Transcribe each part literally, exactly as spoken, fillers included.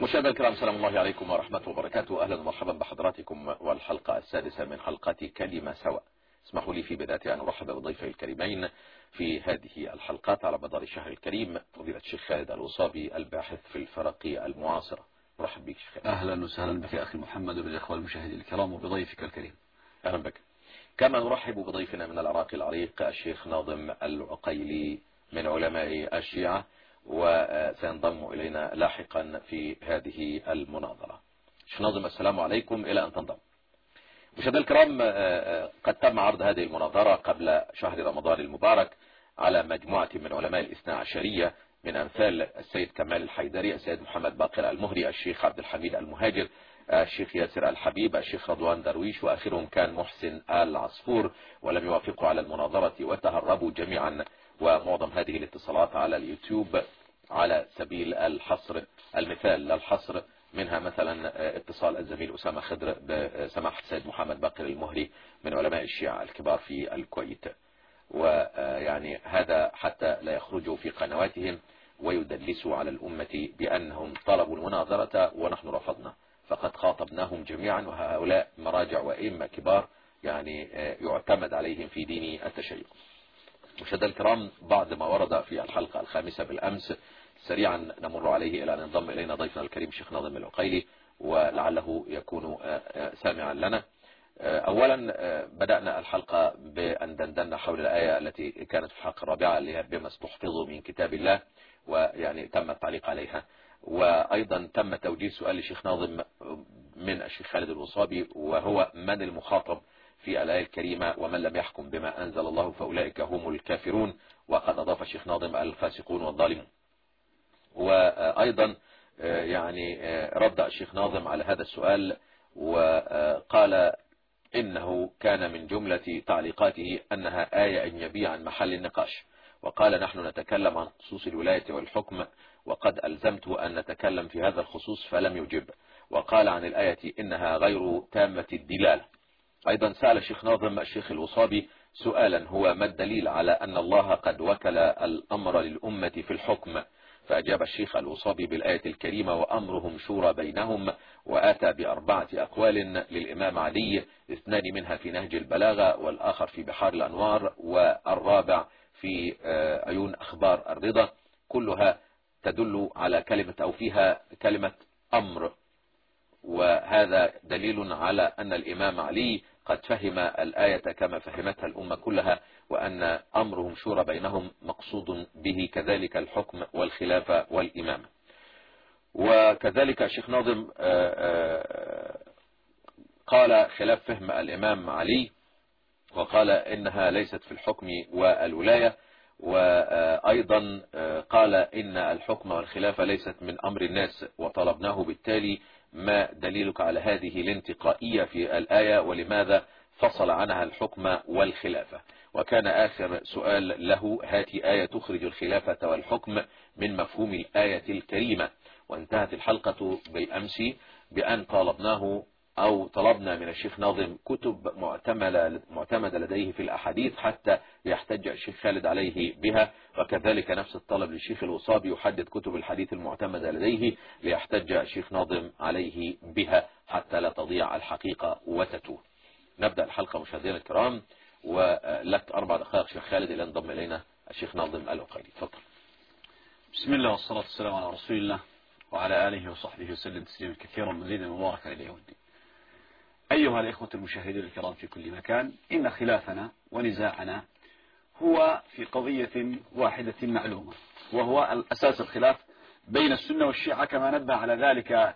مشاهدينا الكرام، سلام الله عليكم ورحمة وبركاته. أهلا ومرحبا بحضراتكم والحلقة السادسة من حلقات كلمة سوا. اسمحوا لي في بداية أن أرحب بضيفي الكريمين في هذه الحلقات على مدار الشهر الكريم، فضيلة الشيخ خالد الوصابي الباحث في الفرق المعاصرة. مرحبا بك شيخ. أهلا وسهلا بك أخي محمد وبالإخوة المشاهدين الكرام وبضيفك الكريم. أهلا بك. كما نرحب بضيفنا من العراق العريق الشيخ ناظم العقيلي من علماء الشيعة، وسينضم إلينا لاحقا في هذه المناظرة. شيخ ناظم، السلام عليكم، إلى أن تنضم. مشاهدينا الكرام، قد تم عرض هذه المناظرة قبل شهر رمضان المبارك على مجموعة من علماء الاثنى عشرية من أمثال السيد كمال الحيدري، السيد محمد باقر المهري، الشيخ عبد الحميد المهاجر، الشيخ ياسر الحبيب، الشيخ رضوان درويش، وآخرهم كان محسن العصفور، ولم يوافقوا على المناظرة وتهربوا جميعا. ومعظم هذه الاتصالات على اليوتيوب على سبيل الحصر، المثال للحصر، منها مثلا اتصال الزميل أسامة خضر بسماحة السيد محمد باقر المهري من علماء الشيعة الكبار في الكويت. ويعني هذا حتى لا يخرجوا في قنواتهم ويدلسوا على الأمة بأنهم طلبوا المناظرة ونحن رفضنا، فقد خاطبناهم جميعا، وهؤلاء مراجع وإمة كبار يعني يعتمد عليهم في دين التشيع. مشاهدينا الكرام، بعد ما ورد في الحلقة الخامسة بالأمس، سريعا نمر عليه إلى أن ينضم إلينا ضيفنا الكريم الشيخ ناظم العقيلي، ولعله يكون سامعا لنا. أولا بدأنا الحلقة بأن دندنا حول الآية التي كانت في الحلقة الرابعة اللي هي بما استحفظوا من كتاب الله، ويعني تم التعليق عليها. وأيضا تم توجيه سؤال للشيخ ناظم من الشيخ خالد الوصابي، وهو من المخاطب في الآية الكريمة ومن لم يحكم بما أنزل الله فأولئك هم الكافرون، وقد أضاف الشيخ ناظم الفاسقون والظالمون. وأيضا يعني رد الشيخ ناظم على هذا السؤال وقال إنه كان من جملة تعليقاته أنها آية أجنبية عن محل النقاش، وقال نحن نتكلم عن خصوص الولاية والحكم، وقد ألزمت أن نتكلم في هذا الخصوص فلم يجب، وقال عن الآية إنها غير تامة الدلالة. أيضا سأل الشيخ ناظم الشيخ الوصابي سؤالا، هو ما الدليل على أن الله قد وكل الأمر للأمة في الحكم؟ فأجاب الشيخ الوصابي بالآية الكريمة وأمرهم شورى بينهم، وآتى بأربعة أقوال للإمام علي، اثنان منها في نهج البلاغة والآخر في بحار الأنوار والرابع في عيون أخبار الرضا، كلها تدل على كلمة أو فيها كلمة أمر، وهذا دليل على أن الإمام علي قد فهم الآية كما فهمتها الأمة كلها، وأن أمرهم شورى بينهم مقصود به كذلك الحكم والخلافة والإمامة. وكذلك الشيخ ناظم قال خلاف فهم الإمام علي، وقال إنها ليست في الحكم والولاية، وأيضا قال إن الحكم والخلافة ليست من أمر الناس، وطلبناه بالتالي ما دليلك على هذه الانتقائية في الآية، ولماذا فصل عنها الحكم والخلافة؟ وكان آخر سؤال له هاتي آية تخرج الخلافة والحكم من مفهوم الآية الكريمة. وانتهت الحلقة بالأمس بأن طالبناه أو طلبنا من الشيخ ناظم كتب معتمدة لديه في الأحاديث حتى يحتج الشيخ خالد عليه بها، وكذلك نفس الطلب للشيخ الوصابي يحدد كتب الحديث المعتمدة لديه ليحتج الشيخ ناظم عليه بها حتى لا تضيع الحقيقة وتتوه. نبدأ الحلقة مشاهدينا الكرام، ولك أربع دقائق شيخ خالد إلى انضم إلينا الشيخ ناظم العقيلي. تفضل. بسم الله والصلاة والسلام على رسول الله وعلى آله وصحبه وسلم تسليما كثيرا مزيدا مباركا إلى يوم الدين. أيها الإخوة المشاهدين الكرام في كل مكان، إن خلافنا ونزاعنا هو في قضية واحدة معلومة، وهو الأساس الخلاف بين السنة والشيعة، كما نبه على ذلك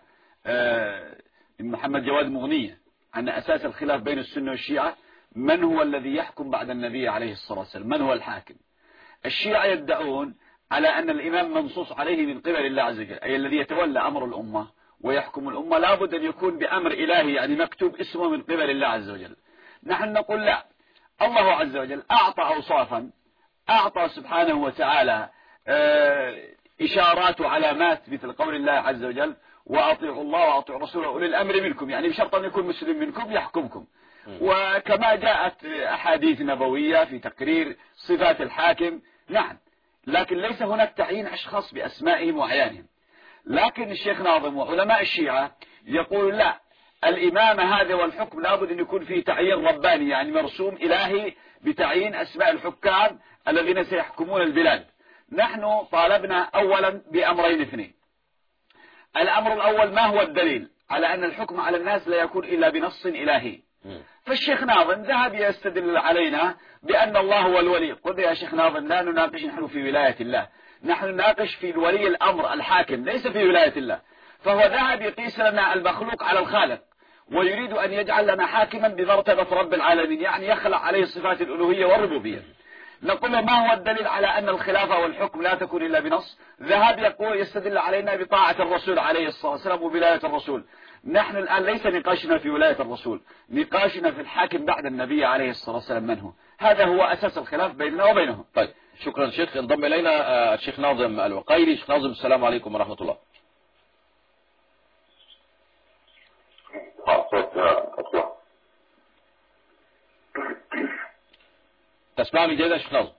محمد جواد مغنية، أن أساس الخلاف بين السنة والشيعة من هو الذي يحكم بعد النبي عليه الصلاة والسلام، من هو الحاكم. الشيعة يدعون على أن الإمام منصوص عليه من قبل الله عز وجل، أي الذي يتولى أمر الأمة ويحكم الأمة لابد أن يكون بأمر إلهي، يعني مكتوب اسمه من قبل الله عز وجل. نحن نقول لا، الله عز وجل أعطى أوصافا، أعطى سبحانه وتعالى إشارات وعلامات مثل قول الله عز وجل وأطيعوا الله وأطيعوا رسوله أولي الأمر منكم، يعني بشرط أن يكون مسلم منكم يحكمكم. وكما جاءت أحاديث نبوية في تقرير صفات الحاكم، نعم، لكن ليس هناك تعيين أشخاص بأسمائهم وأعيانهم. لكن الشيخ ناظم وعلماء الشيعة يقول لا، الإمامة هذا والحكم لابد أن يكون فيه تعيين رباني، يعني مرسوم إلهي بتعيين أسماء الحكام الذين سيحكمون البلاد. نحن طالبنا أولا بأمرين اثنين. الأمر الأول، ما هو الدليل على أن الحكم على الناس لا يكون إلا بنص إلهي؟ فالشيخ ناظم ذهب يستدل علينا بأن الله هو الولي. قل يا شيخ ناظم لا نناقش نحن في ولاية الله، نحن نناقش في ولي الأمر الحاكم ليس في ولاية الله. فهو ذهب يقيس لنا المخلوق على الخالق، ويريد أن يجعل لنا حاكما بمرتبة رب العالمين، يعني يخلع عليه صفات الألوهية والربوبية. نقول له ما هو الدليل على أن الخلافة والحكم لا تكون إلا بنص؟ ذهب يقول يستدل علينا بطاعة الرسول عليه الصلاة والسلام وولاية الرسول. نحن الآن ليس نقاشنا في ولاية الرسول، نقاشنا في الحاكم بعد النبي عليه الصلاة والسلام من هو. هذا هو أساس الخلاف بيننا وبينهم. طيب شكرا شيخ. انضم إلينا الشيخ ناظم العقيلي. شيخ ناظم السلام عليكم ورحمة الله. تسمعني جيدا شيخ ناظم؟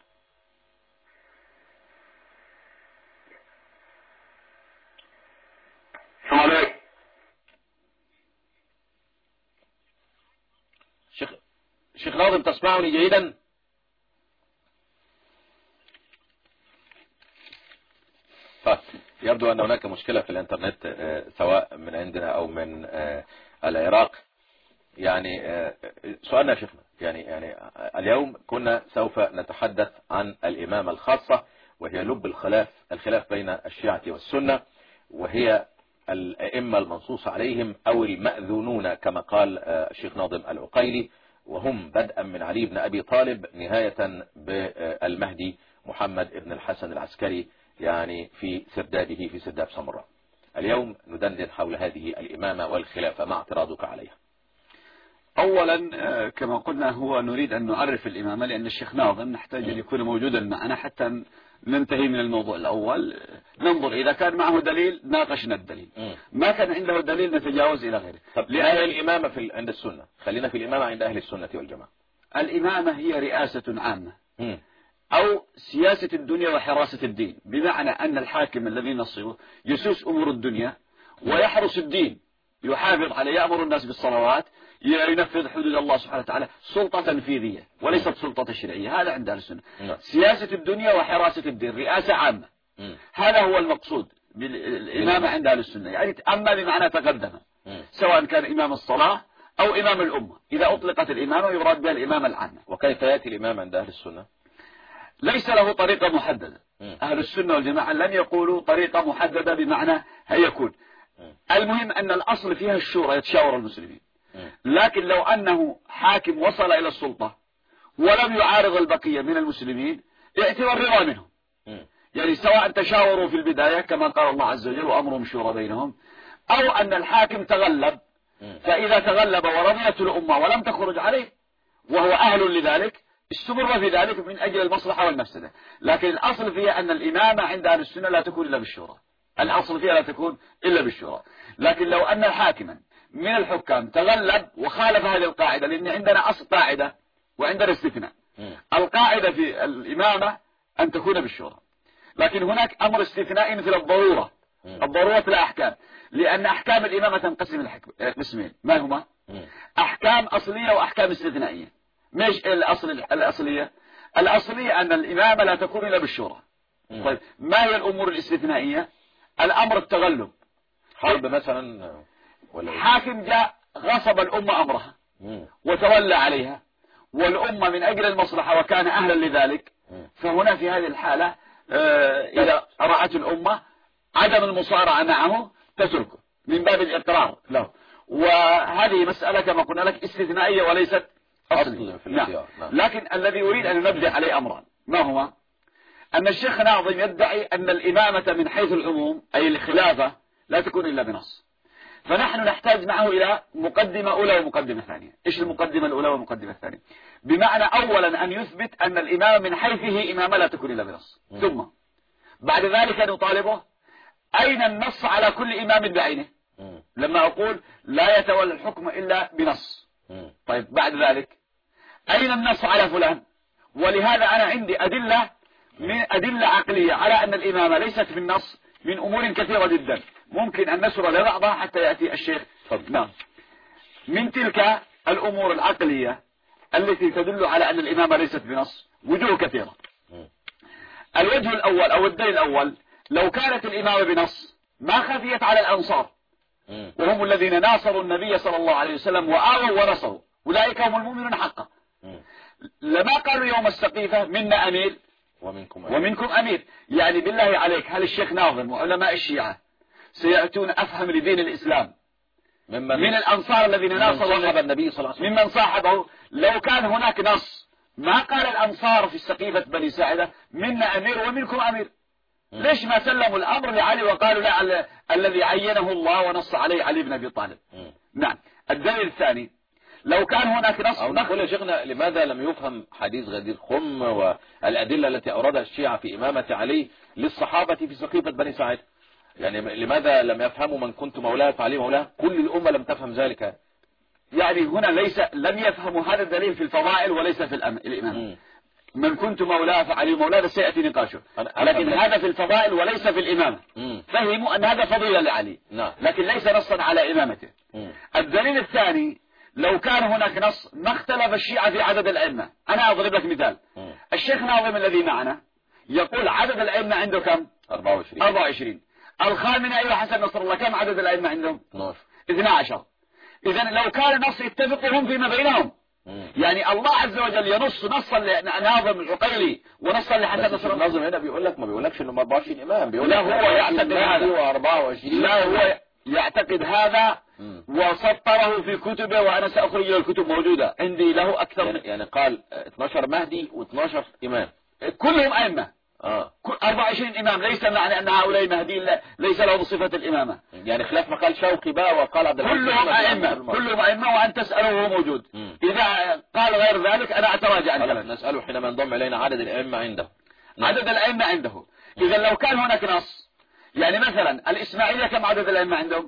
شيخ شيخ ناظم تسمعني جيدا؟ يبدو أن هناك مشكلة في الإنترنت سواء من عندنا أو من العراق. يعني سؤالنا يا شيخنا، يعني يعني اليوم كنا سوف نتحدث عن الإمامة الخاصة، وهي لب الخلاف الخلاف بين الشيعة والسنة، وهي الأئمة المنصوص عليهم أو المأذونون كما قال الشيخ ناظم العقيلي، وهم بدءا من علي بن أبي طالب نهاية بالمهدي محمد بن الحسن العسكري، يعني في سردابه في سرداب سمراء. اليوم ندندن حول هذه الإمامة والخلافة، ما اعتراضك عليها؟ أولا كما قلنا هو نريد أن نعرف الإمامة، لأن الشيخ ناظم نحتاج أن يكون موجودا معنا حتى ننتهي من الموضوع الأول. ننظر إذا كان معه دليل ناقشنا الدليل، ما كان عنده دليل نتجاوز إلى غيره. طب لأن الإمامة في عند السنة، خلينا في الإمامة عند أهل السنة والجماعة. الإمامة هي رئاسة عامة م. أو سياسة الدنيا وحراسة الدين، بمعنى أن الحاكم الذي نصبه يسوس أمور الدنيا ويحرس الدين، يحافظ عليه، يأمر الناس بالصلوات، ينفذ حدود الله سبحانه وتعالى، سلطة تنفيذية وليست سلطة تشريعية. هذا عند أهل السنة. سياسة الدنيا وحراسة الدين، رئاسة عامة. هذا هو المقصود بالإمامة عند أهل السنة، يعني أما بمعنى تقدم، سواء كان إمام الصلاة أو إمام الأمة. إذا أطلقت الإمامة يراد بها الإمامة العامة. وكيف يأتي الإمام عند أهل السنة؟ ليس له طريقة محددة. أهل السنة والجماعة لم يقولوا طريقة محددة بمعنى هيكون. المهم أن الأصل فيها الشورى، يتشاور المسلمين. لكن لو أنه حاكم وصل إلى السلطة ولم يعارض البقية من المسلمين يعتبر رضا منهم، يعني سواء تشاوروا في البداية كما قال الله عز وجل وأمرهم شورى بينهم، أو أن الحاكم تغلب، فإذا تغلب ورضيت الأمة ولم تخرج عليه وهو أهل لذلك استمر في ذلك من أجل المصلحة والمفسدة. لكن الأصل فيها أن الإمامة عند أهل السنة لا تكون إلا بالشورى، الأصل فيها لا تكون إلا بالشورى. لكن لو أن الحاكما من الحكام تغلب وخالف هذه القاعدة، لأن عندنا أصل قاعدة وعندنا استثناء. القاعدة في الإمامة أن تكون بالشورى، لكن هناك أمر استثنائي مثل الضرورة. الضرورة لا أحكام، لأن أحكام الإمامة تنقسم قسمين، ما هما؟ أحكام أصلية وأحكام استثنائية. مش الأصل الأصلية؟ الأصلية أن الإمامة لا تكون إلا بالشورى. طيب ما هي الأمور الاستثنائية؟ الأمر التغلب، حرب مثلا، ولا حاكم جاء غصب الأمة أمرها وتولى عليها والأمة من أجل المصلحة وكان أهلا لذلك، فهنا في هذه الحالة إذا رأت الأمة عدم المصارعة معه تتركه من باب الإقرار له. وهذه مسألة كما قلنا لك استثنائية وليست أصلية. نعم. لكن الذي يريد أن نبدأ عليه أمران. ما هو؟ أن الشيخ ناظم يدعي أن الإمامة من حيث العموم أي الخلافة لا تكون إلا بنص، فنحن نحتاج معه إلى مقدمة أولى ومقدمة ثانية. إيش المقدمة الأولى والمقدمة الثانية؟ بمعنى أولا أن يثبت أن الإمامة من حيثه إمامة لا تكون إلا بنص، ثم بعد ذلك نطالبه أين النص على كل إمام بعينه، لما أقول لا يتولى الحكم إلا بنص. طيب بعد ذلك أين النص على فلان؟ ولهذا أنا عندي أدلة من أدلة عقلية على أن الإمامة ليست بالنص، من أمور كثيرة جدا ممكن أن نسر لبعضها حتى يأتي الشيخ. نعم. من تلك الأمور العقلية التي تدل على أن الإمامة ليست بنص وجوه كثيرة. الوجه الأول أو الدليل الأول، لو كانت الإمامة بنص ما خفيت على الأنصار وهم الذين ناصروا النبي صلى الله عليه وسلم وآووا ونصروا، أولئك هم المؤمنون حقا. لما قالوا يوم السقيفة منا أمير ومنكم أمير, ومنكم أمير. يعني بالله عليك، هل الشيخ ناظم وعلماء الشيعة سيأتون أفهم لدين الإسلام ممن من الأنصار الذين ناصروا النبي صلى الله عليه وسلم ممن صاحبه؟ لو كان هناك نص ما قال الأنصار في السقيفة بني ساعدة منا أمير ومنكم أمير. م. ليش ما سلموا الأمر لعلي وقالوا لا الذي عينه الله ونص عليه علي بن أبي طالب؟ م. نعم. الدليل الثاني، لو كان هناك نص أو نقول يا شيخنا لماذا لم يفهم حديث غدير خم والأدلة التي أوردها الشيعة في إمامة علي للصحابة في سقيفة بني ساعدة؟ يعني لماذا لم يفهموا من كنت مولاه فعلي مولاه؟ كل الأمة لم تفهم ذلك. يعني هنا ليس لم يفهموا هذا الدليل في الفضائل وليس في الإمامة. من كنت مولاه فعلي مولاه سيأتي نقاشه، لكن هذا في الفضائل وليس في الإمامة. مم. فهموا أن هذا فضيلة لعلي، نعم. لكن ليس نصا على إمامته. مم. الدليل الثاني، لو كان هناك نص ما اختلف الشيعة في عدد الأئمة. أنا أضرب لك مثال. مم. الشيخ ناظم الذي معنا يقول عدد الأئمة عنده كم؟ أربعة وعشرين. أربعة وعشرين. الخامنة أيها حسن نصر الله كم عدد الأئمة عندهم؟ اثني عشر. إذن لو كان نص يتفقهم فيما بينهم. مم. يعني الله عز وجل ينص نصا لناظم العقيلي ونصا لحسن نصر الله. الناظم هنا بيقول لك ما بيقولكش انه أربعة وعشرين امام، بيقول لا هو يعتقد هذا وأربعة وعشرين. لا هو يعتقد هذا مم. وسطره في كتبه، وانا ساخرج له الكتب موجوده عندي له اكثر. يعني, يعني قال اثناشر مهدي و12 امام كلهم ائمه. اه أربعة وعشرين امام، ليس معنى ان هؤلاء مهدي ليس له بصفه الامامه. يعني خلاف ما قال شوقي بقى وقال عبد الحميد كلهم ائمه كلهم ائمه وان تساله وهو موجود. مم. اذا قال غير ذلك انا اتراجع عنه. نساله حينما انضم الينا عدد الائمه عنده. عدد الائمه عنده. اذا لو كان هناك نص، يعني مثلا الاسماعيليه كم عدد الائمه عندهم؟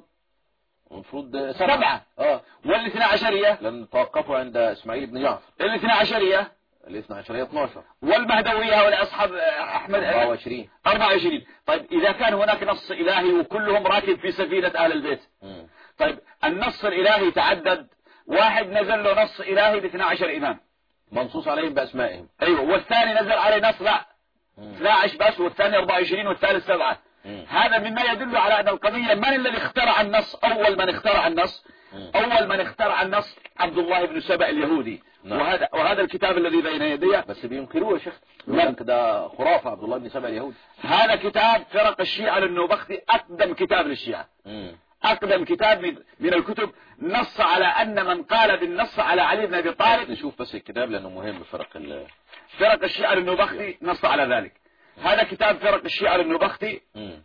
المفروض سبعه, سبعة. اه والاثنى عشريه لم توقفوا عند اسماعيل بن جعفر. الاثنى عشريه الاثنى عشرية اثناشر. والمهدوية هؤلاء أصحاب أحمد أربعة وعشرين. أربعة وعشرين. طيب إذا كان هناك نص إلهي وكلهم راكب في سفينة أهل البيت. م. طيب النص الإلهي تعدد، واحد نزل له نص إلهي ب اثني عشر إمام منصوص عليهم بأسمائهم. أيوه، والثاني نزل عليه نص لا اثني عشر بس، والثاني أربعة وعشرين والثالث سبعة. م. هذا مما يدل على أن القضية من الذي اخترع النص؟ أول من اخترع النص م. أول من اخترع النص عبد الله بن سبأ اليهودي. نعم. وهذا وهذا الكتاب الذي بين يدي بس بينكروه يا شيخ، يقول لك ده خرافه عبد الله بن سبأ اليهودي. هذا كتاب فرق الشيعة للنوبختي، أقدم كتاب للشيعة. مم. أقدم كتاب من, من الكتب نص على أن من قال بالنص على علي بن أبي طالب. نشوف بس الكتاب لأنه مهم. فرق ال... فرق الشيعة للنوبختي نص على ذلك. مم. هذا كتاب فرق الشيعة للنوبختي. مم.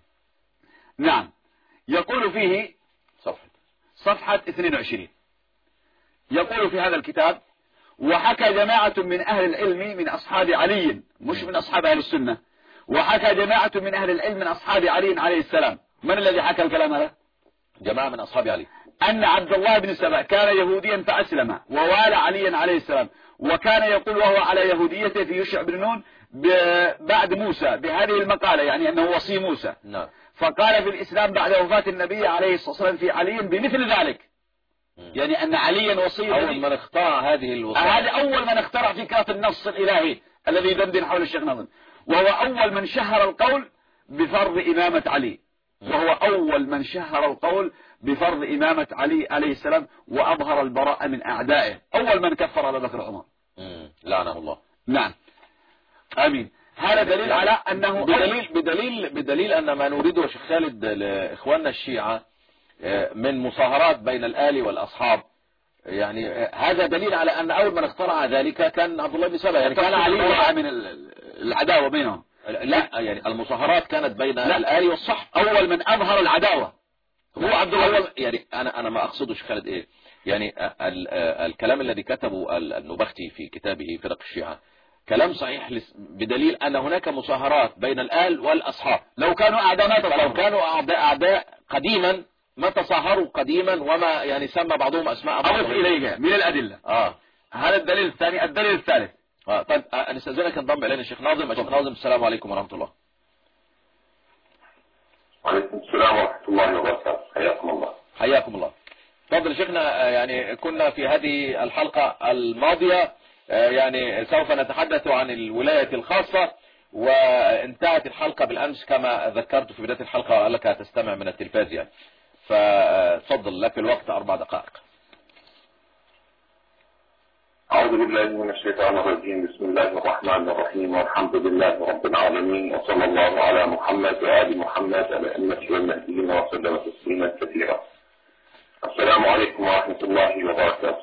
نعم. يقول فيه صفحة صفحة اثنين وعشرين، يقول في هذا الكتاب: وحكى جماعة من أهل العلم من أصحاب علي، مش من أصحاب أهل السنة، وحكى جماعة من أهل العلم من أصحاب علي عليه السلام. من الذي حكى الكلام هذا؟ جماعة من أصحاب علي. أن عبد الله بن سبأ كان يهوديا فأسلم ووالى عليا عليه السلام، وكان يقول وهو على يهوديته في يوشع بن نون بعد موسى بهذه المقالة، يعني أنه وصي موسى. نعم. فقال في الإسلام بعد وفاة النبي عليه الصلاة والسلام في علي بمثل ذلك، يعني أن عليا وصي. أول من اخترع هذه الوصايا. هذا أول من اخترع فكرة النص الإلهي الذي يدندن حول الشيخ ناظم، وهو أول من شهر القول بفرض إمامة علي، وهو أول من شهر القول بفرض إمامة علي عليه السلام، وأظهر البراءة من أعدائه، أول من كفر أبا بكر وعمر لعنه الله. نعم آمين. هذا دليل على أنه بدليل بدليل بدليل أن ما نريده شيخ خالد لإخواننا الشيعة من مصاهرات بين الآل والأصحاب، يعني هذا دليل على أن أول من اخترع ذلك كان عبد الله بن سبأ. يعني كان علي من العداوة بينهم. لا يعني المصاهرات كانت بين الآل والصحب. أول من أظهر العداوة هو عبد الله. يعني أنا أنا ما أقصده شيخ خالد إيه، يعني الكلام الذي كتبه النوبختي في كتابه فرق الشيعة كلام صحيح، بدليل أن هناك مصاهرات بين الآل والأصحاب. لو كانوا أعداء لو كانوا أعداء قديما ما تصاهروا قديما، وما يعني سمى بعضهم أسماء بعض. أضف إليها من الأدلة. آه هذا الدليل الثاني. الدليل الثالث. آه طيب آه نستأذنك انضم إلينا الشيخ ناظم. الشيخ ناظم السلام عليكم ورحمة الله. وعليكم السلام ورحمة الله وبركاته. حياكم الله. حياكم الله. تفضل شيخنا. يعني كنا في هذه الحلقة الماضية يعني سوف نتحدث عن الولاية الخاصة، وانتهت الحلقة بالأمس كما ذكرت في بداية الحلقة لك تستمع من التلفاز يعني. فتفضل لك الوقت أربع دقائق. أعوذ بالله من الشيطان الرجيم. بسم الله الرحمن الرحيم، والحمد لله رب العالمين، وصلى الله على محمد وآل محمد الأئمة والمهديين وسلم تسليما كثيرا. السلام عليكم ورحمة الله وبركاته.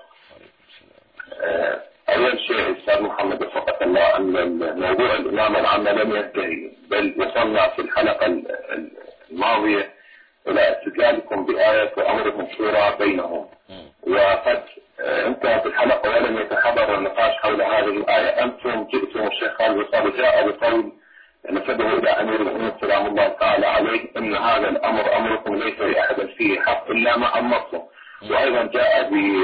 أول شيء أستاذ محمد وفقك الله أن موضوع الإمامة العامة لم ينتهي، بل وصلنا في الحلقة الماضية إلى استدلالكم بآية وأمرهم شورى بينهم، وقد انتهت الحلقة ولم يتحضر النقاش حول هذه الآية. أنتم جئتم الشيخ خالد الصابر جاء بقول نسبه إلى أمير المؤمنين سلام الله تعالى عليه إن هذا الأمر أمركم ليس لأحد فيه حق إلا ما أمرتم. وأيضا جاء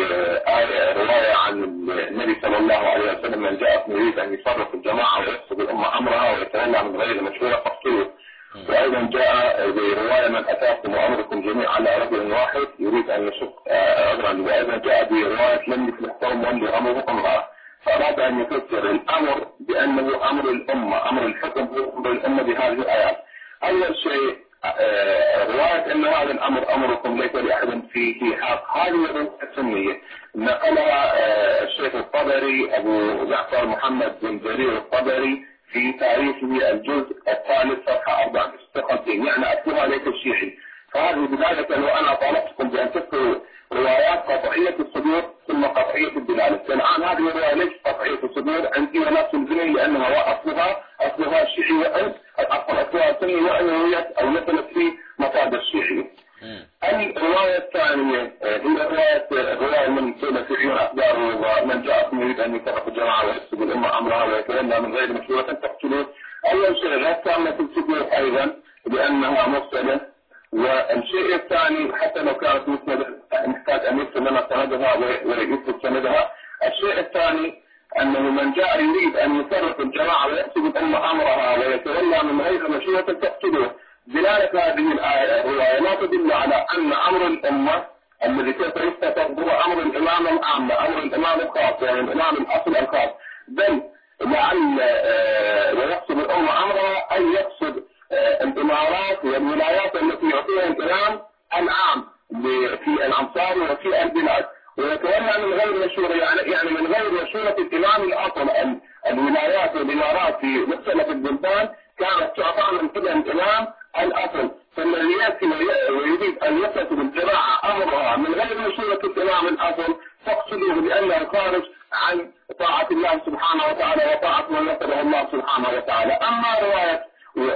بآية رواية عن النبي صلى الله عليه وسلم من جاء يريد أن يفرق الجماعة ويقصد الأمة أمرها ويتولى من غير مشورة فاقتلوه. وأيضا جاء برواية من أتاكم وأمركم جميعا على رجل واحد يريد أن يشق أمرا. وأيضا جاء برواية لم يفلح قوم ولوا أمره أمرا. فأراد أن يفسر الأمر بأنه أمر الأمة، أمر الحكم هو أمر الأمة بهذه الآيات. أول شيء رواية أن هذا الأمر أمركم ليس لأحد فيه حق، هذه الرواية السنية نقلها الشيخ الطبري أبو جعفر محمد بن جرير الطبري في تاريخه الجزء الثالث صفحة أربعة وستين، يعني أكتبها ليس الشيعي. فهذه بداية لو أنا طالبتكم بأن تذكروا روايات قطعية الصدور ثم قطعية الدلالة. الآن هذه الرواية ليست قطعية الصدور عندي ونفس الجنين لأنها أصلها أصلها الشيعي وأنت أصلها السني وأنوية أو نزلت في مصادر الشيعي. الرواية الثانية هي رواية رواية من سلفيين أخبار ومن جاءكم يريد أن يفرق الجماعة ويفسد الأمة أمرها ويتولى من غير مشورة تقتلوه. أول شيء غير كاملة الصدور أيضا لأنها مرسلة. والشيء الثاني حتى لو كانت مسندة نحتاج أن يرسل لنا سندها ويثبت سندها. الشيء الثاني أنه من جاء يريد أن يفرق الجماعة ويفسد الأمة أمرها ويتولى من غير مشورة تقتلوه. دلالة هذه الآية الرواية لا تدل على أن أمر الأمة الذي سوف يستفاد هو أمر الإمام العام، أمر الإمام الخاص، يعني الإمام الأصل الخاص، بل لعل ويقصد الأمة أمرها أن يقصد الإمارات والولايات التي يعطيها الإمام العام في الأمصار وفي البلاد، ويتولى من غير مشورة، يعني من غير مشورة الإمام الأصل. الولايات والإمارات في مختلف البلدان كانت تعطى من قبل الإمام الأصل، فالذي يأتي ويريد أن يفسد الجماعة أمرها من غير مشورة الإمام الأصل فاقصدوه لأنه خارج عن طاعة الله سبحانه وتعالى وطاعة من نصره الله سبحانه وتعالى. أما رواية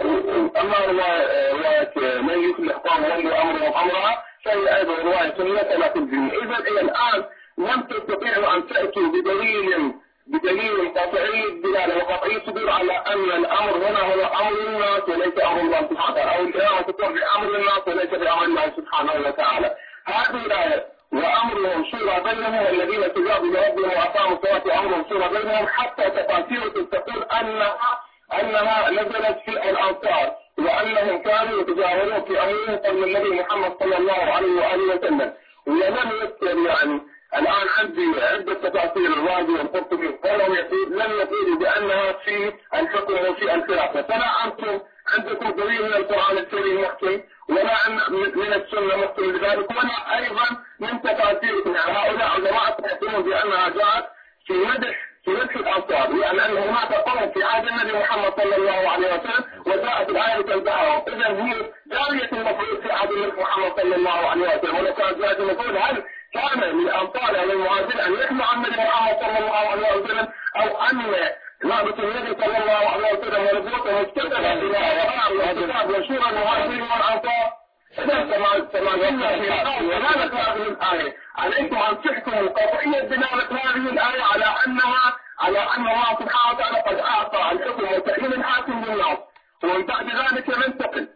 أما رواية من يفلح قوم ولوا أمرهم أمرها فهي أيضا رواية سنية لا تلزم. إذا إلى الآن لم تستطيعوا أن تأتوا بدليل بدليل قطعي الدلالة وقطعي الصدور على أن الأمر هنا هو أمر الناس وليس أمر الله سبحانه وتعالى، أو الإمامة تكون بأمر الناس وليس بأمر الله سبحانه وتعالى. هذه الآية وأمرهم شورى بينهم والذين استجابوا لربهم وأقاموا الصلاة وأمرهم شورى بينهم حتى تفاسير تقول أنها أنها نزلت في الأنصار وأنهم كانوا يتجاهلون في أمرهم قبل النبي محمد صلى الله عليه وآله وسلم. ولم يذكر يعني الآن عندي عدة تفاسير الرازي والقرطبي ولم يقول لم يقولوا بأنها في الحكم وفي الخلافة. فلا أنتم عندكم دليل من القرآن الكريم محكم ولا من السنة محكم لذلك ولا أيضا من تفاسيركم. يعني هؤلاء علماء يقولون بأنها جاءت في مدح في مدح الأنصار، يعني أن هناك قوم في عهد النبي محمد صلى الله عليه وسلم وجاءت الآية تنبههم. إذا هي جارية المفروض في عهد النبي محمد صلى الله عليه وسلم، ولو كانت جارية المفروض هل كان للأنصار أو للمهاجرين أن يحموا عن النبي محمد صلى الله عليه وسلم أو أن نعبة النبي صلى الله عليه وسلم ونبوته مستدرة إلى أرام واعتقاد وشورى المهاجرين والأنصار؟ إذا كما كما قلنا في دلالة هذه الآية عليكم أن تحكموا قطعية دلالة هذه الآية على أنها على أن الله سبحانه وتعالى قد أعطى الحكم وتعيين الحاكم للناس، ومن بعد ذلك ننتقل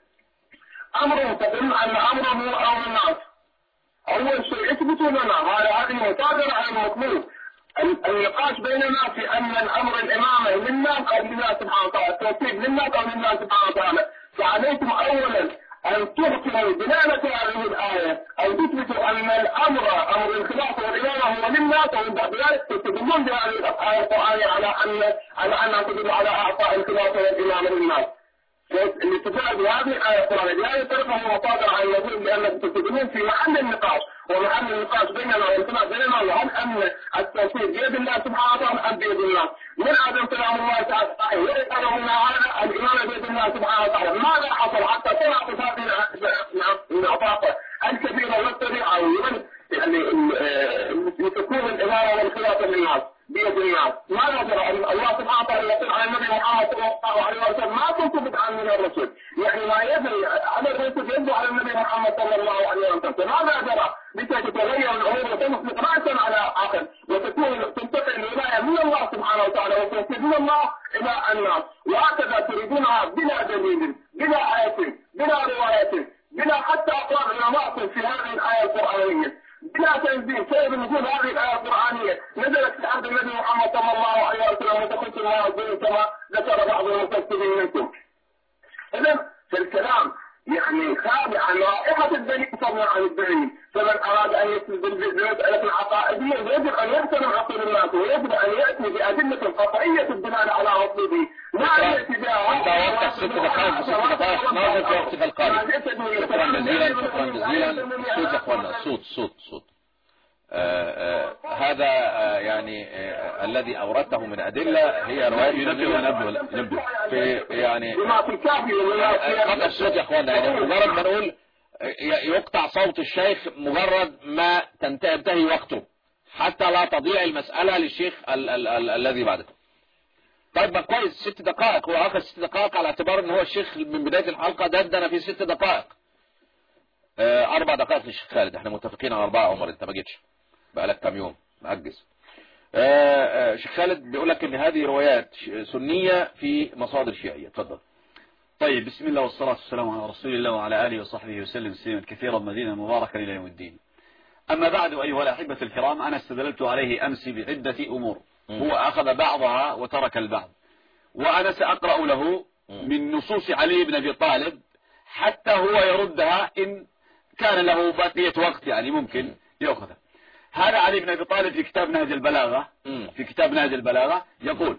أمره تقول أن أمره هو أمر الناس. أول شيء اثبتوا لنا هذه مصادرة على المطلوب. النقاش بيننا في أن الأمر الإمامة لله أو لله سبحانه وتعالى، التوحيد لله أو لله سبحانه وتعالى. فعليكم أولا أن تبطلوا دلالة هذه الآية أو تثبتوا أن الأمر أمر الخلافة والإمامة هو للناس، ومن بعد ذلك تستدلون بهذه الآية القرآنية على أن على أنها تدل على إعطاء الخلافة والإمامة للناس. الاستدلال بهذه الآية القرآنية لا يتركه مصادر عن الوجود، لأنكم تستدلون في محل النقاش، ومحل النقاش بيننا والخلاف بيننا هل أن التوفيق بيد الله سبحانه وتعالى أم بيد الناس؟ من عدم كلام الله تعالى ويقال منا هذا الإمام بيد الله سبحانه وتعالى. ماذا حصل حتى طلعت هذه الأطراف الكبيرة والسريعة ومن يعني لتكون الإمامة والخلافة للناس بيد الناس؟ ماذا جرى؟ الله سبحانه وتعالى يقول على النبي محمد صلى الله عليه وسلم ما كنت بدعا من الرسل، يعني ما يدري على الرسل يدعو على النبي محمد صلى الله عليه وسلم. ماذا جرى؟ لكي تتغير الأمور وتمسك رأسا على عقل وتكون تنتقل الولاية من الله سبحانه وتعالى وتنسب من الله إلى الناس، وهكذا تريدونها بلا دليل بلا آية بلا رواية بلا حتى أقوال علماء في هذه الآية القرآنية، بلا تنزيل. سبب نزول هذه الآية القرآنية نزلت في عهد النبي محمد صلى الله عليه وسلم وتخص الله الدين كما ذكر بعض المفسرين منكم. إذن في الكلام يعني خارج عن رائحة الدليل فضلا عن الدليل، فمن أراد أن يسلب بالمسألة العقائدية يجب أن يحترم عقول الناس، ويجب أن يأتي بأدلة قطعية الدلالة على مطلوبه. لا يأتي بها أنت وقت ست دقائق بست دقائق ناظر في وقتك القادم. شكرا جزيلا شكرا جزيلا. الصوت يا أخوانا، الصوت صوت صوت آه آه هذا آه يعني آه الذي أوردته من أدلة هي رواية ينبه ونبه نبه في يعني قطع الصوت يا أخوانا. يعني مجرد ما نقول يقطع صوت الشيخ مجرد ما تنتهي وقته حتى لا تضيع المسألة للشيخ ال ال ال الذي بعده. طيب ما كويس، ست دقائق هو أخذ ست دقائق على اعتبار ان هو الشيخ من بداية الحلقة دندن في ست دقائق. آه أربع دقائق للشيخ خالد، احنا متفقين على أربعة. عمر أنت ما جيتش بقالك كام يوم مأجز. آه آه شيخ خالد بيقول لك ان هذه روايات سنية في مصادر شيعية. اتفضل. طيب بسم الله والصلاة والسلام على رسول الله وعلى آله وصحبه وسلم تسليما كثيرا مدينا مباركا إلى يوم الدين. أما بعد أيها الأحبة الكرام، أنا استدللت عليه أمس بعدة أمور، هو أخذ بعضها وترك البعض، وأنا سأقرأ له من نصوص علي بن أبي طالب حتى هو يردها إن كان له بقية وقت، يعني ممكن يأخذها. هذا علي بن أبي طالب في كتاب نهج البلاغة، في كتاب نهج البلاغة يقول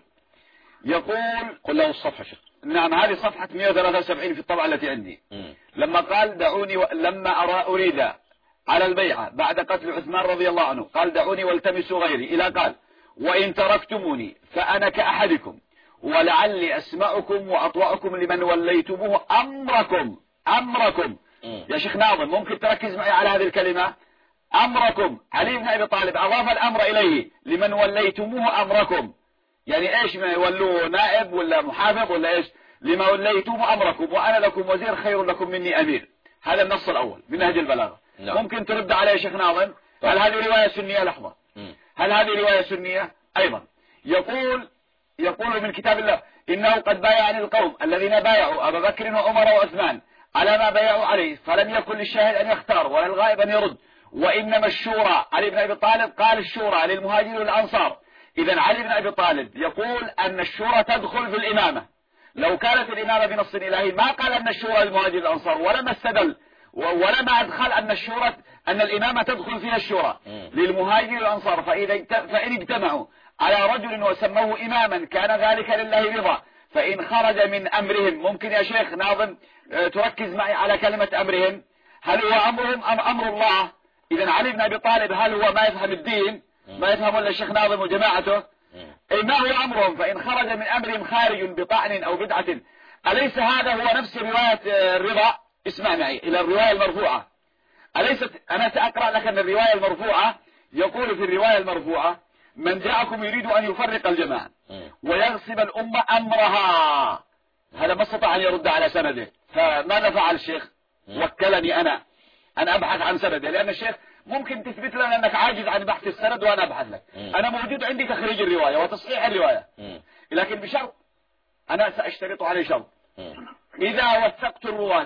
يقول قل له الصفحة شيخ. نعم، هذه صفحة مئة وثلاثة وسبعين في الطبعة التي عندي. م. لما قال دعوني و... لما أرى أريد على البيعة بعد قتل عثمان رضي الله عنه قال دعوني والتمسوا غيري، إلى قال وإن تركتموني فأنا كأحدكم ولعلي أسمعكم وأطوعكم لمن وليتموه أمركم. أمركم م. يا شيخ ناظم ممكن تركز معي على هذه الكلمة أمركم. علي بن أبي طالب أضاف الأمر إليه لمن وليتموه أمركم، يعني ايش ما يولوه نائب ولا محافظ ولا ايش؟ لما وليتم امركم وانا لكم وزير خير لكم مني امير. هذا النص الاول من نهج البلاغه. نعم. ممكن ترد عليه شيخ ناظم. هل هذه روايه سنيه؟ لحظه، هل هذه روايه سنيه ايضا؟ يقول يقول من كتاب الله انه قد بايعني القوم الذين بايعوا ابا بكر وعمر وعثمان على ما بايعوا عليه فلم يكن للشاهد ان يختار ولا الغائب ان يرد، وانما الشورى. علي بن ابي طالب قال الشورى للمهاجرين والانصار. إذا علي بن أبي طالب يقول أن الشورى تدخل في الإمامة. لو كانت الإمامة بنص إلهي ما قال أن الشورى للمهاجر الأنصار، ولما استدل ولما أدخل أن الشورى أن الإمامة تدخل فيها الشورى للمهاجر الأنصار. فإذا فإن اجتمعوا على رجل وسموه إماما كان ذلك لله رضا، فإن خرج من أمرهم. ممكن يا شيخ ناظم تركز معي على كلمة أمرهم، هل هو أمرهم أم أمر الله؟ إذا علي بن أبي طالب هل هو ما يفهم الدين؟ ما يفهم الا الشيخ ناظم وجماعته؟ اي ما هو امرهم؟ فان خرج من امرهم خارج بطعن او بدعه. اليس هذا هو نفس روايه الرضا؟ اسمع معي الى الروايه المرفوعه. اليست انا ساقرا لك ان الروايه المرفوعه يقول في الروايه المرفوعه من جاءكم يريد ان يفرق الجماعه ويغصب الامه امرها. هذا ما استطاع ان يرد على سنده، فماذا فعل الشيخ؟ وكلني انا ان ابحث عن سنده، لان الشيخ ممكن تثبت لنا انك عاجز عن بحث السند وانا ابحث لك. م. انا موجود عندي تخريج الرواية وتصحيح الرواية، م. لكن بشرط انا ساشترط عليه شرط. م. اذا وثقت الرواة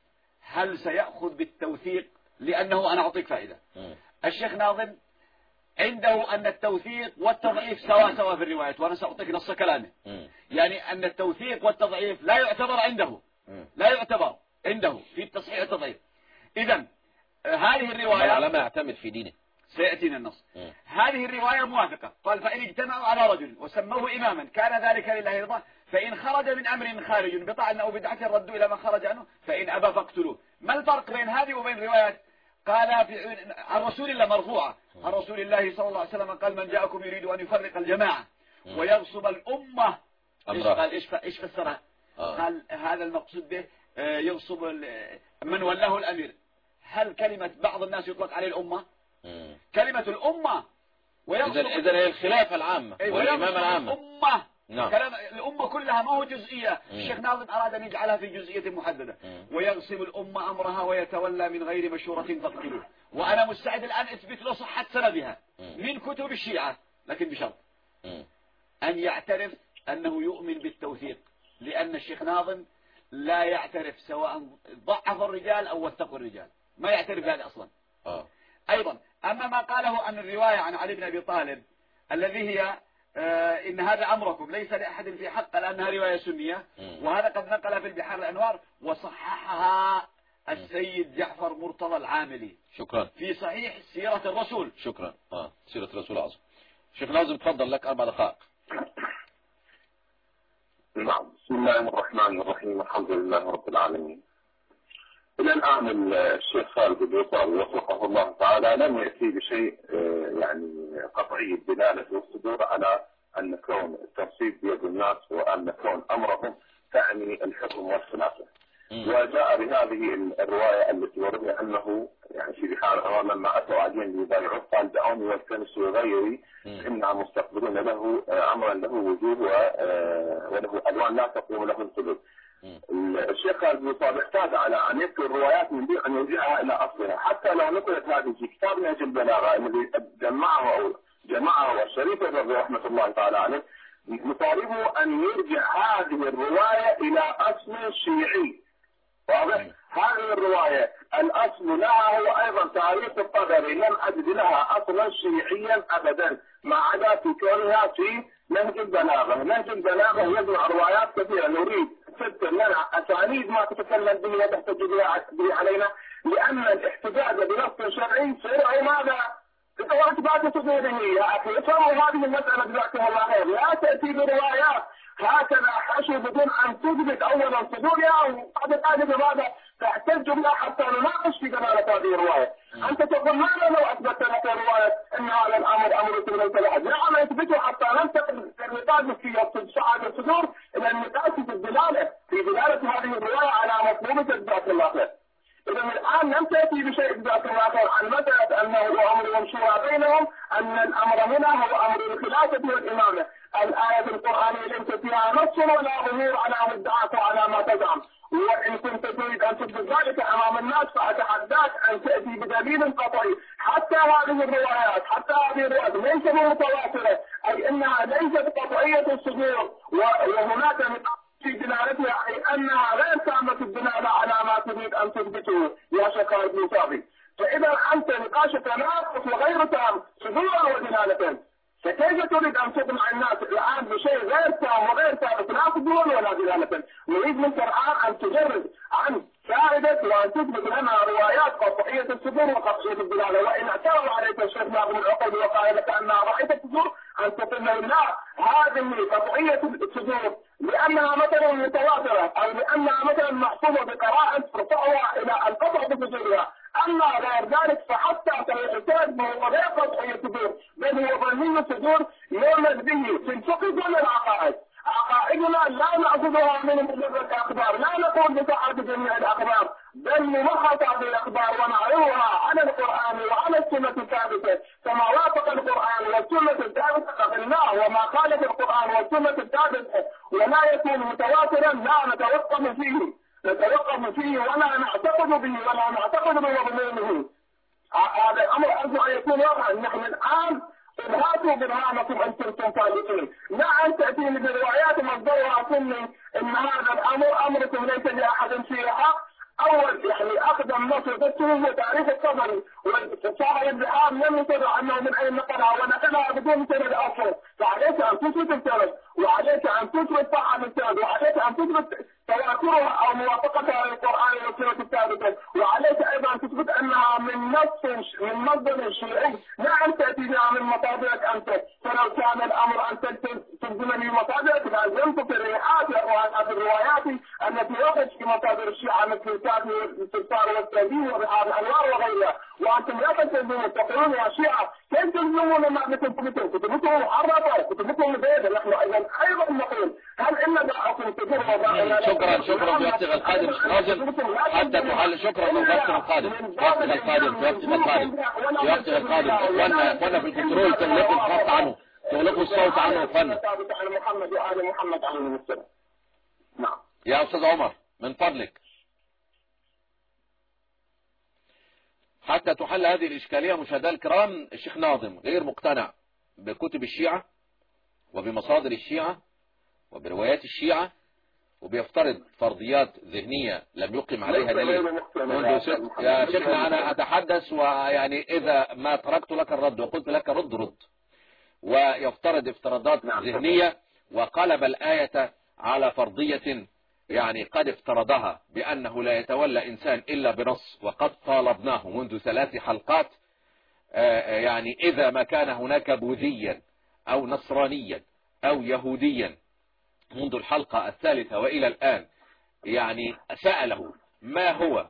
هل سيأخذ بالتوثيق؟ لانه انا اعطيك فائدة. م. الشيخ ناظم عنده ان التوثيق والتضعيف سواء سواء في الروايات، وانا ساعطيك نص كلامه. م. يعني ان التوثيق والتضعيف لا يعتبر عنده. م. لا يعتبر. عنده في التصحيح والتضعيف. إذن هذه الرواية على ما يعتمد في دينه سيأتينا النص. م. هذه الرواية موافقة. قال فإن اجتمعوا على رجل وسموه إماما كان ذلك لله رضا، فإن خرج من أمر خارج بطعن أو بدعة ردوا إلى ما خرج عنه، فإن أبى فاقتلوه. ما الفرق بين هذه وبين روايات قال في عن رسول الله مرفوعة عن رسول الله صلى الله عليه وسلم قال من جاءكم يريد أن يفرق الجماعة ويغصب الأمة، إيش قال إيش إيش فسرها؟ آه. قال هذا المقصود به يغصب من ولاه الأمير. هل كلمة بعض الناس يطلق عليه الأمة؟ مم. كلمة الأمة ويغصب إذن هي الخلافة العامة والإمامة العامة. الأمة نعم. كلام الأمة كلها ما هو جزئية. مم. الشيخ ناظم أراد أن يجعلها في جزئية محددة. مم. ويغصب الأمة أمرها ويتولى من غير مشورة فاقتلوه. وأنا مستعد الآن أثبت له صحة سندها من كتب الشيعة، لكن بشرط مم. أن يعترف أنه يؤمن بالتوثيق، لأن الشيخ ناظم لا يعترف سواء ضعف الرجال أو وثقوا الرجال، ما يعترف هذا أصلا. آه. أيضا أما ما قاله عن الرواية عن علي بن أبي طالب الذي هي آه إن هذا أمركم ليس لأحد في حق لأنها رواية سنية، وهذا قد نقل في البحار الأنوار وصححها السيد جعفر مرتضى العاملي. شكرا. في صحيح سيرة الرسول. شكرا. آه. سيرة الرسول عظم. شيخ ناظم تفضل لك أربع دقائق. نعم. بسم الله الرحمن الرحيم. الحمد لله رب العالمين. إلى الآن الشيخ خالد البيطاري وفقه الله تعالى لم يأتي بشيء يعني قطعي الدلالة والصدور على أن كون التنصيب بيد الناس وأن كون أمرهم تعني الحكم والخلافة. وجاء بهذه الرواية التي وردنا أنه يعني في بحار الأنوار لما أتوا عليا ليبايعوه قال دعوني والتمسوا غيري إنا مستقبلون له أمرا له وجوه وله ألوان لا تقوم له القلوب. الشيخ خالد البيطاري احتاج على أن يذكر الروايات من أن يرجعها إلى أصلها، حتى لو نقلت هذه في كتاب نهج البلاغة الذي جمعه أو جمعه الشريف الرضي رحمة الله تعالى عليه، نطالبه أن يرجع هذه الرواية إلى أصل شيعي. واضح؟ هذه الرواية الأصل لها هو أيضا تاريخ الطبري، لم أجد لها أصلا شيعيا أبدا ما عدا في كونها في نهج البلاغة. نهج البلاغة يجمع روايات كثيرة، نريد ست لنا أسانيد ما تتكلم به وتحتج به علينا، لأن الاحتجاج بنص شرعي سرع ماذا؟ إثبات صدوره. يا أخي افهموا هذه المسألة جزاكم الله خير، لا تأتي بروايات هكذا حشو بدون أن تثبت أولا صدورها وبعد ذلك بماذا تحتج بها حتى نناقش في دلالة هذه الرواية. أنت تقول ماذا لو أثبت لك الرواية أن هذا الأمر أمر ليس لأحد؟ نعم يثبته حتى ننتقل في النقاش في صعد الصدور إلى النقاش في الدلالة في دلالة هذه الرواية على مفهوم جزاك الله خير. إذا الآن لم تأتي بشيء جزاك الله خير عن مسألة أنه هو أمر مشورة بينهم، أن الأمر هنا هو أمر الخلافة والإمامة. الآية القرآنية ليس فيها نص ولا ظهور على مدعاك وعلى ما تزعم، وإن كنت تريد أن تثبت ذلك أمام الناس فأتحداك أن تأتي بدليل قطعي. حتى هذه الروايات حتى هذه الروايات ليست متواترة، أي أنها ليست قطعية الصدور، وهناك نقاش في دلالتها أي أنها غير تامة الدلالة على ما تريد أن تثبته يا شيخ البيطاري. فإذا أنت نقاشك ناقص وغير تام صدورا ودلالة، فكيف تريد أن تقنع الناس الآن بشيء غير تام وغير ثابت لا صدورا ولا دلالة؟ نريد منك الآن أن تجرد عن فائدة وأن تثبت لنا روايات قطعية الصدور وقطعية الدلالة. وإن اعترض عليك الشيخ ناظم العقيلي وقال لك أنها رأيت الصدور أن تقول له لا هذه قطعية الصدور لأنها مثلا متواترة أو لأنها مثلا محفوظة بقراءة ترفعها إلى القطع بصدورها. أما غير ذلك فحتى سيحتاج هو غير قطعية الصدور بل هو ظني الصدور يولد به في الفقه دون العقائد. عقائدنا لا نأخذها من مجرد الأخبار، لا نقول بصحة جميع الأخبار بل نمحص هذه الأخبار ونعرضها على القرآن وعلى السنة الثابتة كما وافق القرآن والسنة الثابتة قبلناه، وما خالف القرآن والسنة الثابتة ولا يكون متواترا لا نتوقف فيه نتوقف فيه ولا نعتقد به ولا نعتقد بمضمونه. هذا الأمر أرجو أن يكون واضحا. نحن الآن هاتوا برهانكم أن كنتم صادقين، لا أن تأتيني بروايات مصدرها سني إن هذا الأمر أمركم ليس لأحد فيه حق. أول يعني أقدم نصر تكتبه هو تاريخ الطبري، وصاحب البحار لم يتبع عنه من أين نقلها ونقلها بدون سند أصلا، فعليك أن تثبت السند وعليك أن تثبت صحة السند وعليك أن تثبت تواترها أو موافقتها للقرآن والسنة المنظر الشيعي نعم تأتيني عن مصادرك أنت، فلو كان الأمر أن تلزمني مصادرك لازم تصريحات وهذه الروايات التي وردت في مصادر الشيعة مثل الكافي والسلطان والتهذيب وبحار الأنوار وغيرها، وأنتم لا تلزمون تقولون يا شيعة كيف تلزمون ما كتبتم؟ كتبتم محرفة، كتبتم بيضة. نحن أيضا أيضا نقول هل إن دعاكم تجربة؟ شكرا شكرا في وقتك القادم شيخ ناظم حتى تحل. شكرا في وقتك القادم في وقتك القادم في وقتك القادم في وقتك القادم. اخوانا اخوانا في الكنترول تغلقوا الخط عنه، تغلقوا الصوت عنه اخوانا. محمد وآل محمد عليه السلام. نعم يا استاذ عمر من فضلك حتى تحل هذه الإشكالية. مشاهدينا الكرام، الشيخ ناظم غير مقتنع بكتب الشيعة وبمصادر الشيعة وبروايات الشيعة، وبيفترض فرضيات ذهنية لم يقم عليها دليل منذ ست. يا شيخنا أنا أتحدث، ويعني إذا ما تركت لك الرد وقلت لك رد رد. ويفترض افتراضات ذهنية وقلب الآية على فرضية يعني قد افترضها بأنه لا يتولى إنسان إلا بنص، وقد طالبناه منذ ثلاث حلقات يعني إذا ما كان هناك بوذيا أو نصرانيا أو يهوديا منذ الحلقة الثالثة وإلى الآن يعني سأله ما هو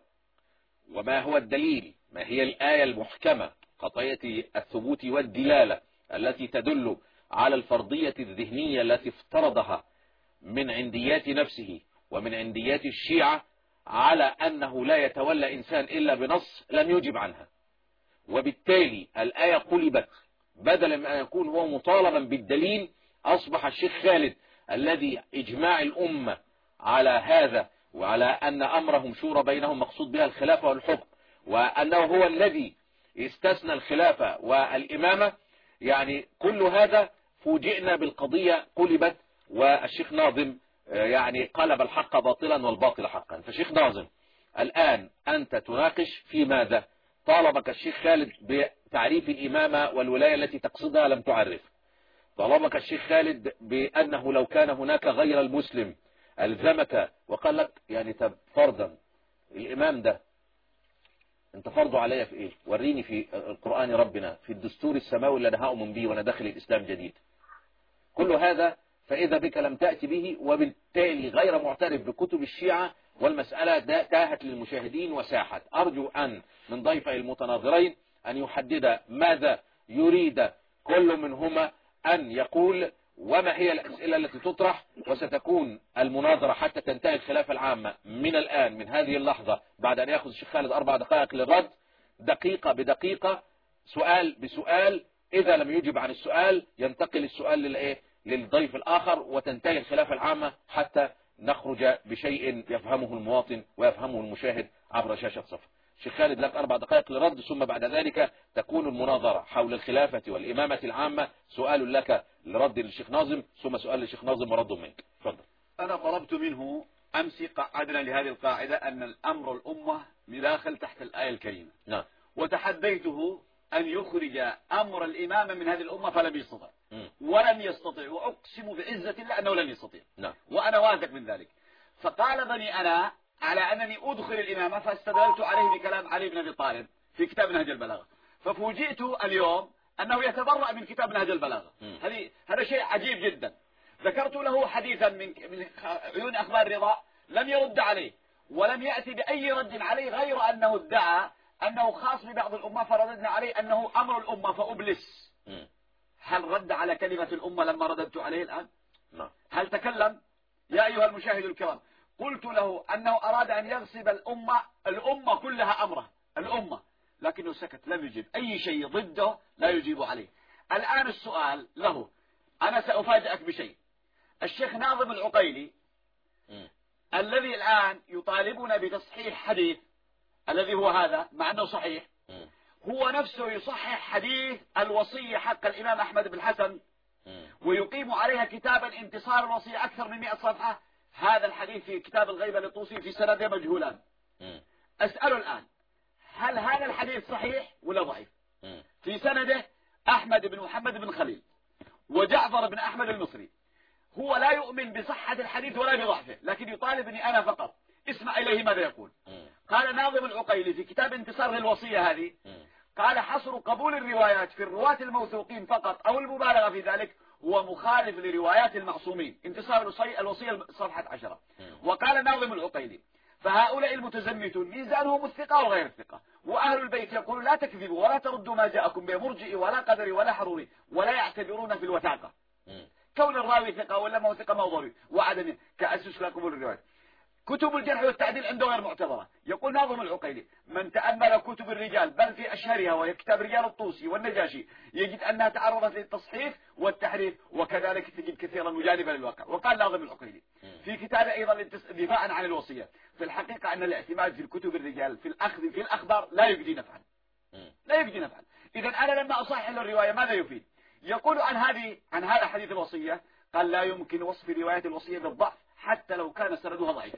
وما هو الدليل، ما هي الآية المحكمة قطعية الثبوت والدلالة التي تدل على الفرضية الذهنية التي افترضها من عنديات نفسه ومن عنديات الشيعة على أنه لا يتولى إنسان إلا بنص، لم يجب عنها. وبالتالي الآية قلبت، بدلا من أن يكون هو مطالبا بالدليل أصبح الشيخ خالد الذي إجماع الأمة على هذا وعلى أن أمرهم شورى بينهم مقصود بها الخلافة والحكم، وأنه هو الذي استثنى الخلافة والإمامة. يعني كل هذا فوجئنا بالقضية قلبت، والشيخ ناظم يعني قلب الحق باطلا والباطل حقا. فشيخ ناظم الآن أنت تناقش في ماذا؟ طالبك الشيخ خالد بتعريف الإمامة والولاية التي تقصدها لم تعرف. طالبك الشيخ خالد بأنه لو كان هناك غير المسلم ألزمك وقال لك يعني طب فرضا الإمام ده انت فرضه عليا في ايه؟ وريني في القرآن ربنا في الدستور السماوي اللي انا هؤمن به وانا داخل الإسلام جديد. كل هذا فإذا بك لم تأتي به، وبالتالي غير معترف بكتب الشيعة، والمسألة تاهت للمشاهدين وساحت. أرجو أن من ضيفي المتناظرين أن يحدد ماذا يريد كل منهما أن يقول، وما هي الأسئلة التي تطرح. وستكون المناظرة حتى تنتهي الخلافة العامة من الآن من هذه اللحظة، بعد أن يأخذ الشيخ خالد أربع دقائق للرد، دقيقة بدقيقة، سؤال بسؤال. إذا لم يجب عن السؤال ينتقل السؤال للإيه؟ للضيف الآخر، وتنتهي الخلافة العامة حتى نخرج بشيء يفهمه المواطن ويفهمه المشاهد عبر شاشة صفر. شيخ خالد لك أربع دقائق للرد، ثم بعد ذلك تكون المناظرة حول الخلافة والإمامة العامة. سؤال لك لرد للشيخ ناظم، ثم سؤال للشيخ ناظم ورد منك. تفضل. أنا طلبت منه أمس قعدنا لهذه القاعدة أن الأمر الأمة بداخل تحت الآية الكريمة. نعم. وتحديته أن يخرج أمر الإمامة من هذه الأمة فلم يستطع. ولن يستطيع، وأقسم بعزة الله أنه لن يستطيع. نعم. وأنا واثق من ذلك. فطالبني أنا على أنني أدخل الإمامة، فاستدلت عليه بكلام علي بن أبي طالب في كتاب نهج البلاغة. ففوجئت اليوم أنه يتبرأ من كتاب نهج البلاغة. هذه هذا شيء عجيب جدا. ذكرت له حديثا من من عيون أخبار الرضا، لم يرد عليه ولم يأتي بأي رد عليه، غير أنه ادعى أنه خاص ببعض الأمة، فرددنا عليه أنه أمر الأمة فأبلس. هل رد على كلمة الأمة لما رددت عليه الآن؟ هل تكلم؟ يا أيها المشاهد الكرام، قلت له أنه أراد أن يغصب الأمة الأمة كلها أمره الأمة، لكنه سكت، لم يجيب أي شيء ضده، لا يجيب عليه. الآن السؤال له، أنا سأفاجئك بشيء. الشيخ ناظم العقيلي م. الذي الآن يطالبنا بتصحيح حديث الذي هو هذا مع أنه صحيح، م. هو نفسه يصحح حديث الوصية حق الإمام أحمد بن الحسن، م. ويقيم عليها كتابا انتصار الوصية أكثر من مئة صفحة. هذا الحديث في كتاب الغيبة للطوسي في سنده مجهولان. م. أسأله الآن، هل هذا الحديث صحيح ولا ضعيف؟ م. في سنده أحمد بن محمد بن خليل وجعفر بن أحمد المصري. هو لا يؤمن بصحة الحديث ولا بضعفه، لكن يطالبني أنا فقط. اسمع إليه ماذا يقول. م. قال ناظم العقيلي في كتاب انتصار الوصية هذه، م. قال حصر قبول الروايات في الرواة الموثوقين فقط أو المبالغة في ذلك هو مخالف لروايات المعصومين. انتصار الوصية صفحة عشرة. وقال ناظم العقيلي فهؤلاء المتزمتون ميزانهم الثقة وغير الثقة، وأهل البيت يقول لا تكذبوا ولا تردوا ما جاءكم به مرجئ ولا قدري ولا حروري ولا يعتبرون في الوثاقة كون الراوي ثقة ولا ما هو ثقة موضوعي وعدم كأسس لقبول الروايات. كتب الجرح والتعديل عنده غير معتبرة. يقول ناظم العقيلي من تأمل كتب الرجال بل في أشهرها وهي كتاب رجال الطوسي والنجاشي يجد أنها تعرضت للتصحيف والتحريف وكذلك تجد كثيرا مجانبا للواقع. وقال ناظم العقيلي في كتاب أيضا دفاعا عن الوصية في الحقيقة أن الاعتماد في الكتب الرجال في الأخذ في الأخبار لا يجدي نفعا لا يجدي نفعا. إذا أنا لما أصحح الرواية ماذا يفيد؟ يقول عن هذه عن هذا حديث الوصية قال لا يمكن وصف رواية الوصية بالضعف حتى لو كان سندها ضعيف.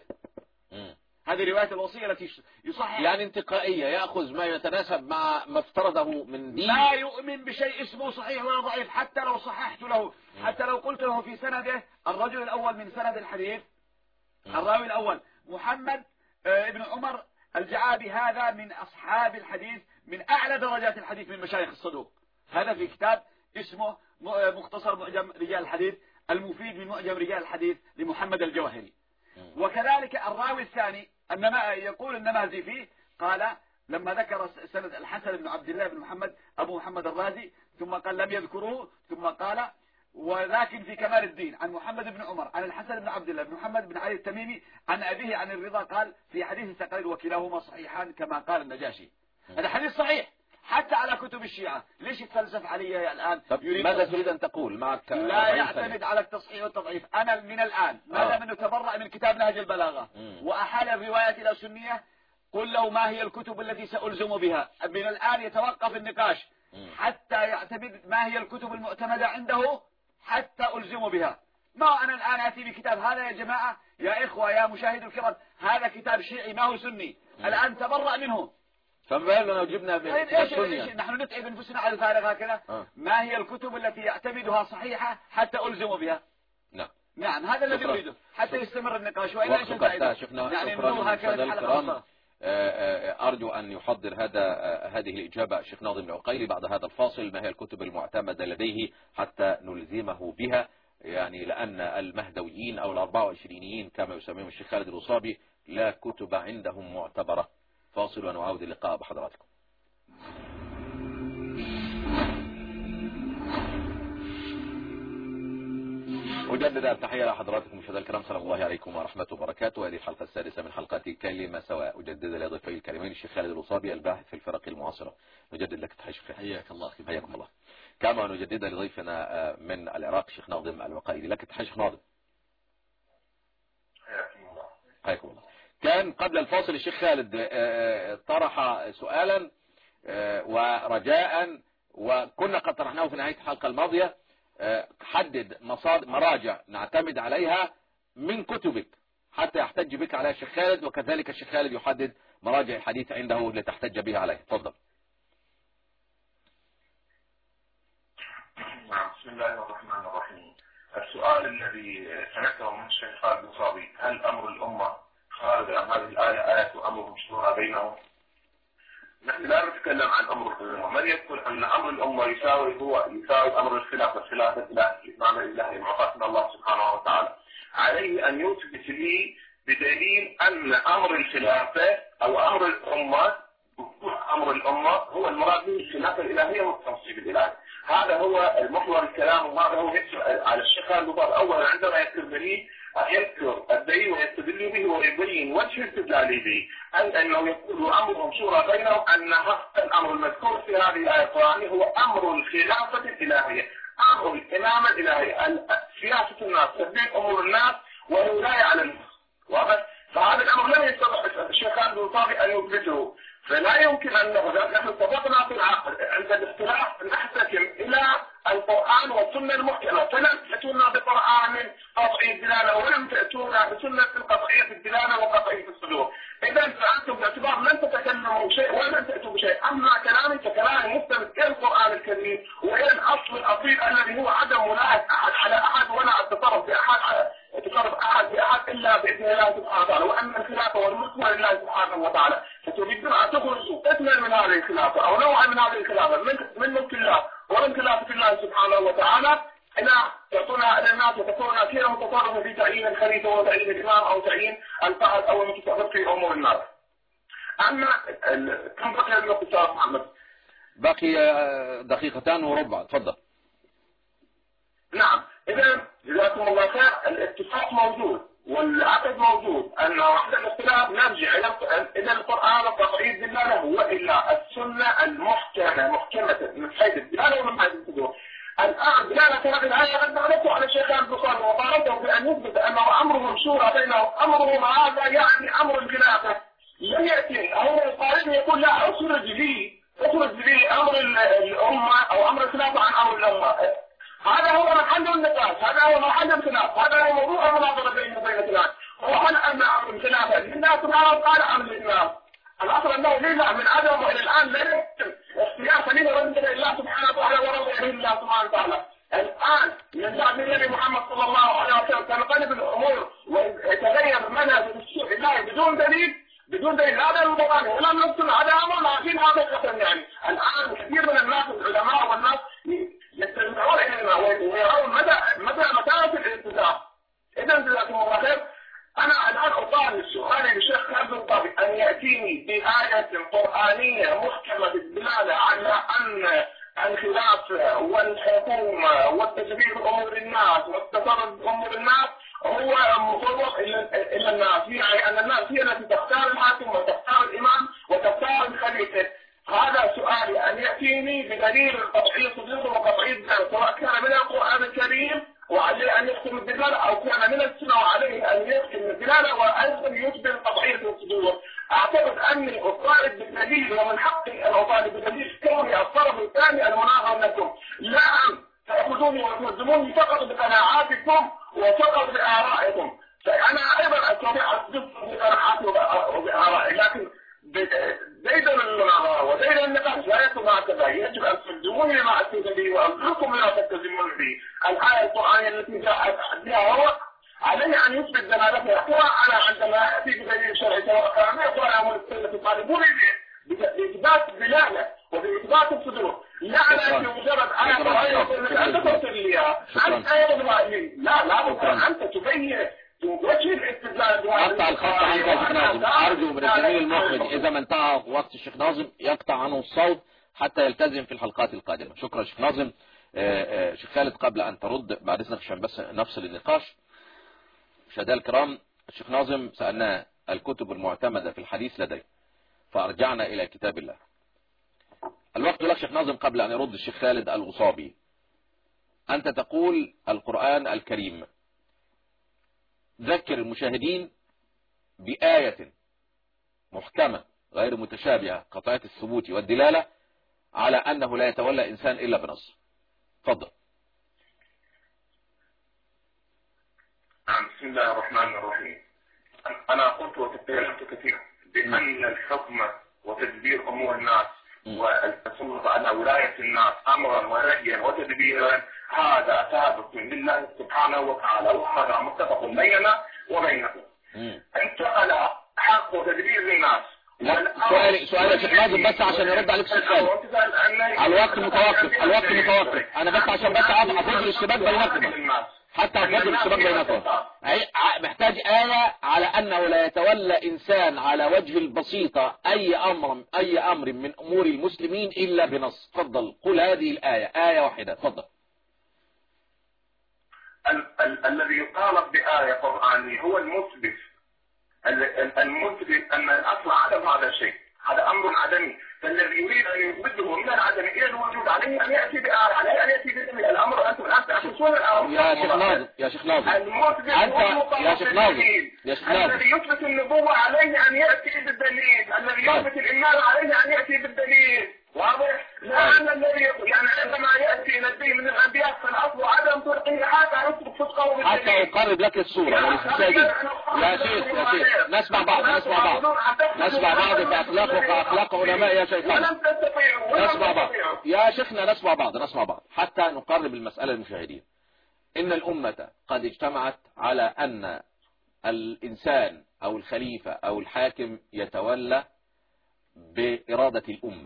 هذه رواية الوصية التي يصحح يعني انتقائية يأخذ ما يتناسب مع ما افترضه من دين. لا يؤمن بشيء اسمه صحيح ولا ضعيف حتى لو صححت له، حتى لو قلت له في سنده الرجل الأول من سند الحديث الراوي الأول محمد ابن عمر الجعابي هذا من أصحاب الحديث من أعلى درجات الحديث من مشايخ الصدوق. هذا في كتاب اسمه مختصر معجم رجال الحديث المفيد من معجم رجال الحديث لمحمد الجوهري. وكذلك الراوي الثاني أنما يقول النمازي فيه قال لما ذكر سند الحسن بن عبد الله بن محمد أبو محمد الرازي ثم قال لم يذكروه ثم قال ولكن في كمال الدين عن محمد بن عمر عن الحسن بن عبد الله بن محمد بن علي التميمي عن أبيه عن الرضا قال في حديث الثقلين وكلاهما صحيحان كما قال النجاشي. هذا حديث صحيح حتى على كتب الشيعة. ليش يتفلسف علي الآن؟ ماذا تريد أن تقول معك؟ لا يعتمد على التصحيح والتضعيف. أنا من الآن ما دام أنه تبرأ من كتاب نهج البلاغة وأحال الروايات إلى سنية قل له ما هي الكتب التي سألزم بها. من الآن يتوقف النقاش حتى يعتمد ما هي الكتب المعتمدة عنده حتى ألزم بها. ما أنا الآن أتي بكتاب هذا يا جماعة يا إخوة يا مشاهد الكرام هذا كتاب شيعي ما هو سني الآن تبرأ منه. فما لو جبنا بالسنة نحن نتعب انفسنا على الفارغ هكذا. آه. ما هي الكتب التي يعتمدها صحيحة حتى ألزم بها؟ نعم نعم هذا الذي نريده حتى يستمر النقاش وإلا ايش الفائدة؟ شفنا يعني شكرا الكرام. أرجو أن يحضر هذا هذه الإجابة الشيخ ناظم العقيلي بعد هذا الفاصل ما هي الكتب المعتمدة لديه حتى نلزمه بها. يعني لأن المهدويين أو الأربعة وعشرينيين كما يسميهم الشيخ خالد الوصابي لا كتب عندهم معتبرة. فاصل ونعود اللقاء بحضراتكم. أجدد التحية لحضراتكم مشاهدينا الكرام. سلام الله عليكم ورحمة الله. هذه الحلقة السادسة من حلقات كلمة سواء. أجدد لضيفي الكريمين الشيخ خالد الوصابي الباحث في الفرق المعاصرة. نجدد لك تحية شيخ. حياك الله. حياكم الله. كما نجدد لضيفنا من العراق الشيخ ناظم العقيلي. لك تحية شيخ ناظم. حياكم الله. حياكم الله. كان قبل الفاصل الشيخ خالد طرح سؤالا ورجاء وكنا قد طرحناه في نهاية الحلقة الماضية. حدد مصادر مراجع نعتمد عليها من كتبك حتى يحتج بك عليها الشيخ خالد وكذلك الشيخ خالد يحدد مراجع الحديث عنده لتحتج بها عليه. تفضل. بسم الله الرحمن الرحيم. السؤال الذي سنكره من الشيخ خالد الوصابي هل أمر الأمة خارج عن هذه الآية آية أمرهم شورى بينهم؟ نحن لا نتكلم عن أمر الأمة. من يقول أن أمر الأمة يساوي هو يساوي أمر الخلافة الخلافة الإمام الإلهي المعطاة من الله سبحانه وتعالى. عليه أن يثبت لي بدليل أن أمر الخلافة أو أمر الأمة أمر الأمة هو المراد به الخلافة الإلهية والتنصيب الإلهي. هذا هو المحور الكلام وهذا هو يكتب على الشيخ خالد الوصابي أولا عندما يكتب دليل يذكر الدليل ويستدل به ويبين وجه استدلاله به أن أنه يقول أمرهم شورى بينهم أن هذا الأمر المذكور في هذه الآية القرآنية هو أمر الخلافة الإلهية أمر الإمامة الإلهية سياسة الناس تدبير أمور الناس والولاية على الناس. واضح؟ فهذا الأمر لم يستطع الشيخ خالد الوصابي أن يثبته. فلا يمكن أن نأخذ نحن اتفقنا في العقد عند الاختلاف نحتكم إلى القرآن والسنة المحكمة فلم تأتونا بقرآن قطعي الدلالة ولم تأتونا بسنة قطعية الدلالة وقطعية الصدور. إذا فأنتم باعتبار لن تتكلموا شيء ولن تأتوا بشيء. أما كلامي فكلامي مستند إلى القرآن الكريم وإلى الأصل الأصيل الذي هو عدم ملاحظة أحد على أحد ولا التصرف بأحد تصرف أحد بأحد إلا بإذن الله سبحانه وتعالى وأن الخلافة والملك لله سبحانه وتعالى. فتريدون أن تخرجوا قسما من هذه الخلافة أو نوعا من هذه الخلافة من من ملك الله ومن خلافة الله سبحانه وتعالى إلى تعطونها إلى الناس وتكون أسيرة متصرفة في تعيين الخليفة وتعيين الإمام أو تعيين القائد أو المتصرف في أمور الناس. أما كم بقي الوقت أستاذ محمد؟ باقي دقيقتان وربع، تفضل. نعم، إذا جزاكم الله خير. الاتفاق موجود والعقد موجود أن وحد الاختلاف نرجع إلى القرآن وتقعيد دلاله وإلا السنة المحكمة محكمة من حيث الدلالة ومن حيث الصدور. الآن دلالة هذه الآية قد نعرفه على الشيخ البخاري وطالبه بأن يثبت أنه أمرهم شورى بينهم، أمرهم هذا يعني أمر الخلافة. لم يأتي هو القائل يقول لا أخرج لي أخرج لي أمر الأمة أو أمر الخلافة عن أمر الأمة. هذا هو محل النقاش، هذا هو محل الخلاف، هذا هو موضوع المناظرة بين وبين الخلاف. هو هل أن أمر الخلافة لله سبحانه وتعالى أم للناس؟ الأصل أنه لله من عدم وإلى الآن لا يمكن اختيار خليل رجل لله سبحانه وتعالى ورضي لله سبحانه وتعالى. الآن من بعد النبي محمد صلى الله عليه وسلم تنقلب الأمور ويتغير منهج الشيء الله بدون دليل بدون دليل. هذا المبالغ ولم نقصد هذا أمر لكن هذا قسم. يعني الآن كثير من الناس العلماء والناس يستمعون إلينا ويرون مدى مدى مكانة الالتزام. إذا جزاكم الله خير. أنا الآن أطالب سؤالي للشيخ خالد الطابي أن يأتيني بآية قرآنية محكمة الدلالة على أن الخلاف والحكومة والتدبير أمور الناس والتصرف أمور الناس هو مفوض إلى الناس، يعني أن الناس هي التي تختار الحاكم وتختار الإمام وتختار الخليفة. هذا سؤالي أن يأتيني بدليل قطعي صديق وقطعي الدلالة سواء كان من القرآن الكريم وعليه أن يختم الدلالة أو كان من السنة وعليه أن يختم الدلالة وأيضا يثبت قطعية الصدور. أعتقد أني أطالب بالدليل ومن حقي أن أطالب بالدليل كوني الطرف الثاني المناظر لكم، لا أن تأخذوني وتلزموني فقط بقناعاتكم وفقط بآرائكم. فأنا أيضا أستطيع أصدق بقناعاتي وبآرائي، لكن ديدن المناظرة وديدن النقاش لا يكون هكذا. يجب أن تلزموني لما أتيت به وأمركم لا تلتزمون به. الآية القرآنية التي جاءت بها هو عليه أن يثبت دلالتها. وأنا عندما أتي بدليل شرعي سواء كان من القرآن أو السنة يطالبون بإثبات الدلالة وبإثبات الصدور، لا على مجرد آية قرآنية أنت ترسل ليها أنت آية إسرائيلية. لا لا بد أنت تبين وجه الاستدلال. قطع الخط عنك يا شيخ ناظم. أرجو من الزميل المخرج إذا ما انتهى وقت الشيخ ناظم يقطع عنه الصوت حتى يلتزم في الحلقات القادمة. شكرا شيخ ناظم. شيخ خالد قبل أن ترد بعد إذنك عشان بس نفصل النقاش. مشاهدينا الكرام، الشيخ ناظم سألناه الكتب المعتمدة في الحديث لديه فأرجعنا إلى كتاب الله. الوقت لك شيخ ناظم قبل أن يرد الشيخ خالد الغصابي. أنت تقول القرآن الكريم، ذكر المشاهدين بآية محكمة غير متشابهة قطعية الثبوت والدلالة على أنه لا يتولى إنسان إلا بنص. تفضل. بسم الله الرحمن الرحيم. أنا قلت وتكلمت كثيرا بأن الحكم وتدبير أمور الناس والتسلط على ولاية الناس أمرا ونهيا وتدبيرا هذا ثابت لله سبحانه وتعالى وهذا متفق بيننا وبينكم. انتقل حق وتدبير للناس. سؤالي سؤالي يا شيخ ناظم بس عشان يرد عليك السؤال. الوقت متوقف الوقت متوقف أنا بس عشان بس أفضل الاشتباك بينكم حتى أفضل الاشتباك بينكم. محتاج آية على أنه لا يتولى إنسان على وجه البسيطة أي أمر أي أمر من أمور المسلمين إلا بنص. تفضل قل هذه الآية، آية واحدة. تفضل. ال ال الذي يطالب بآية قرآنية هو المثبت المثبت أن الأصل عدم هذا الشيء، هذا أمر عدمي. فالذي يريد أن يثبته من العدم إلى الوجود عليه أن يأتي بآية، عليه أن يأتي بدليل. الأمر أنتم الآن تأخذون الأمر. يا شيخ ناظم يا شيخ ناظم المثبت أنت يا شيخ ناظم يا شيخ ناظم الذي يثبت النبوة عليه أن يأتي بالدليل، الذي يثبت الإيمان عليه أن يأتي بالدليل. واضح؟ لأن الذي يعني عندما يأتي نبي من الأنبياء فالأصل عدم تلقيه حتى يثبت صدقه بالدليل. حتى أقرب لك الصورة وللمشاهدين. يا شيخ يا شيخ نسمع بعض نسمع بعض نسمع بعض بأخلاق وأخلاق علماء يا شيخنا. نسمع بعض يا شيخنا نسمع بعض نسمع بعض حتى نقرب المسألة للمشاهدين. إن الأمة قد اجتمعت على أن الإنسان أو الخليفة أو الحاكم يتولى بإرادة الأمة.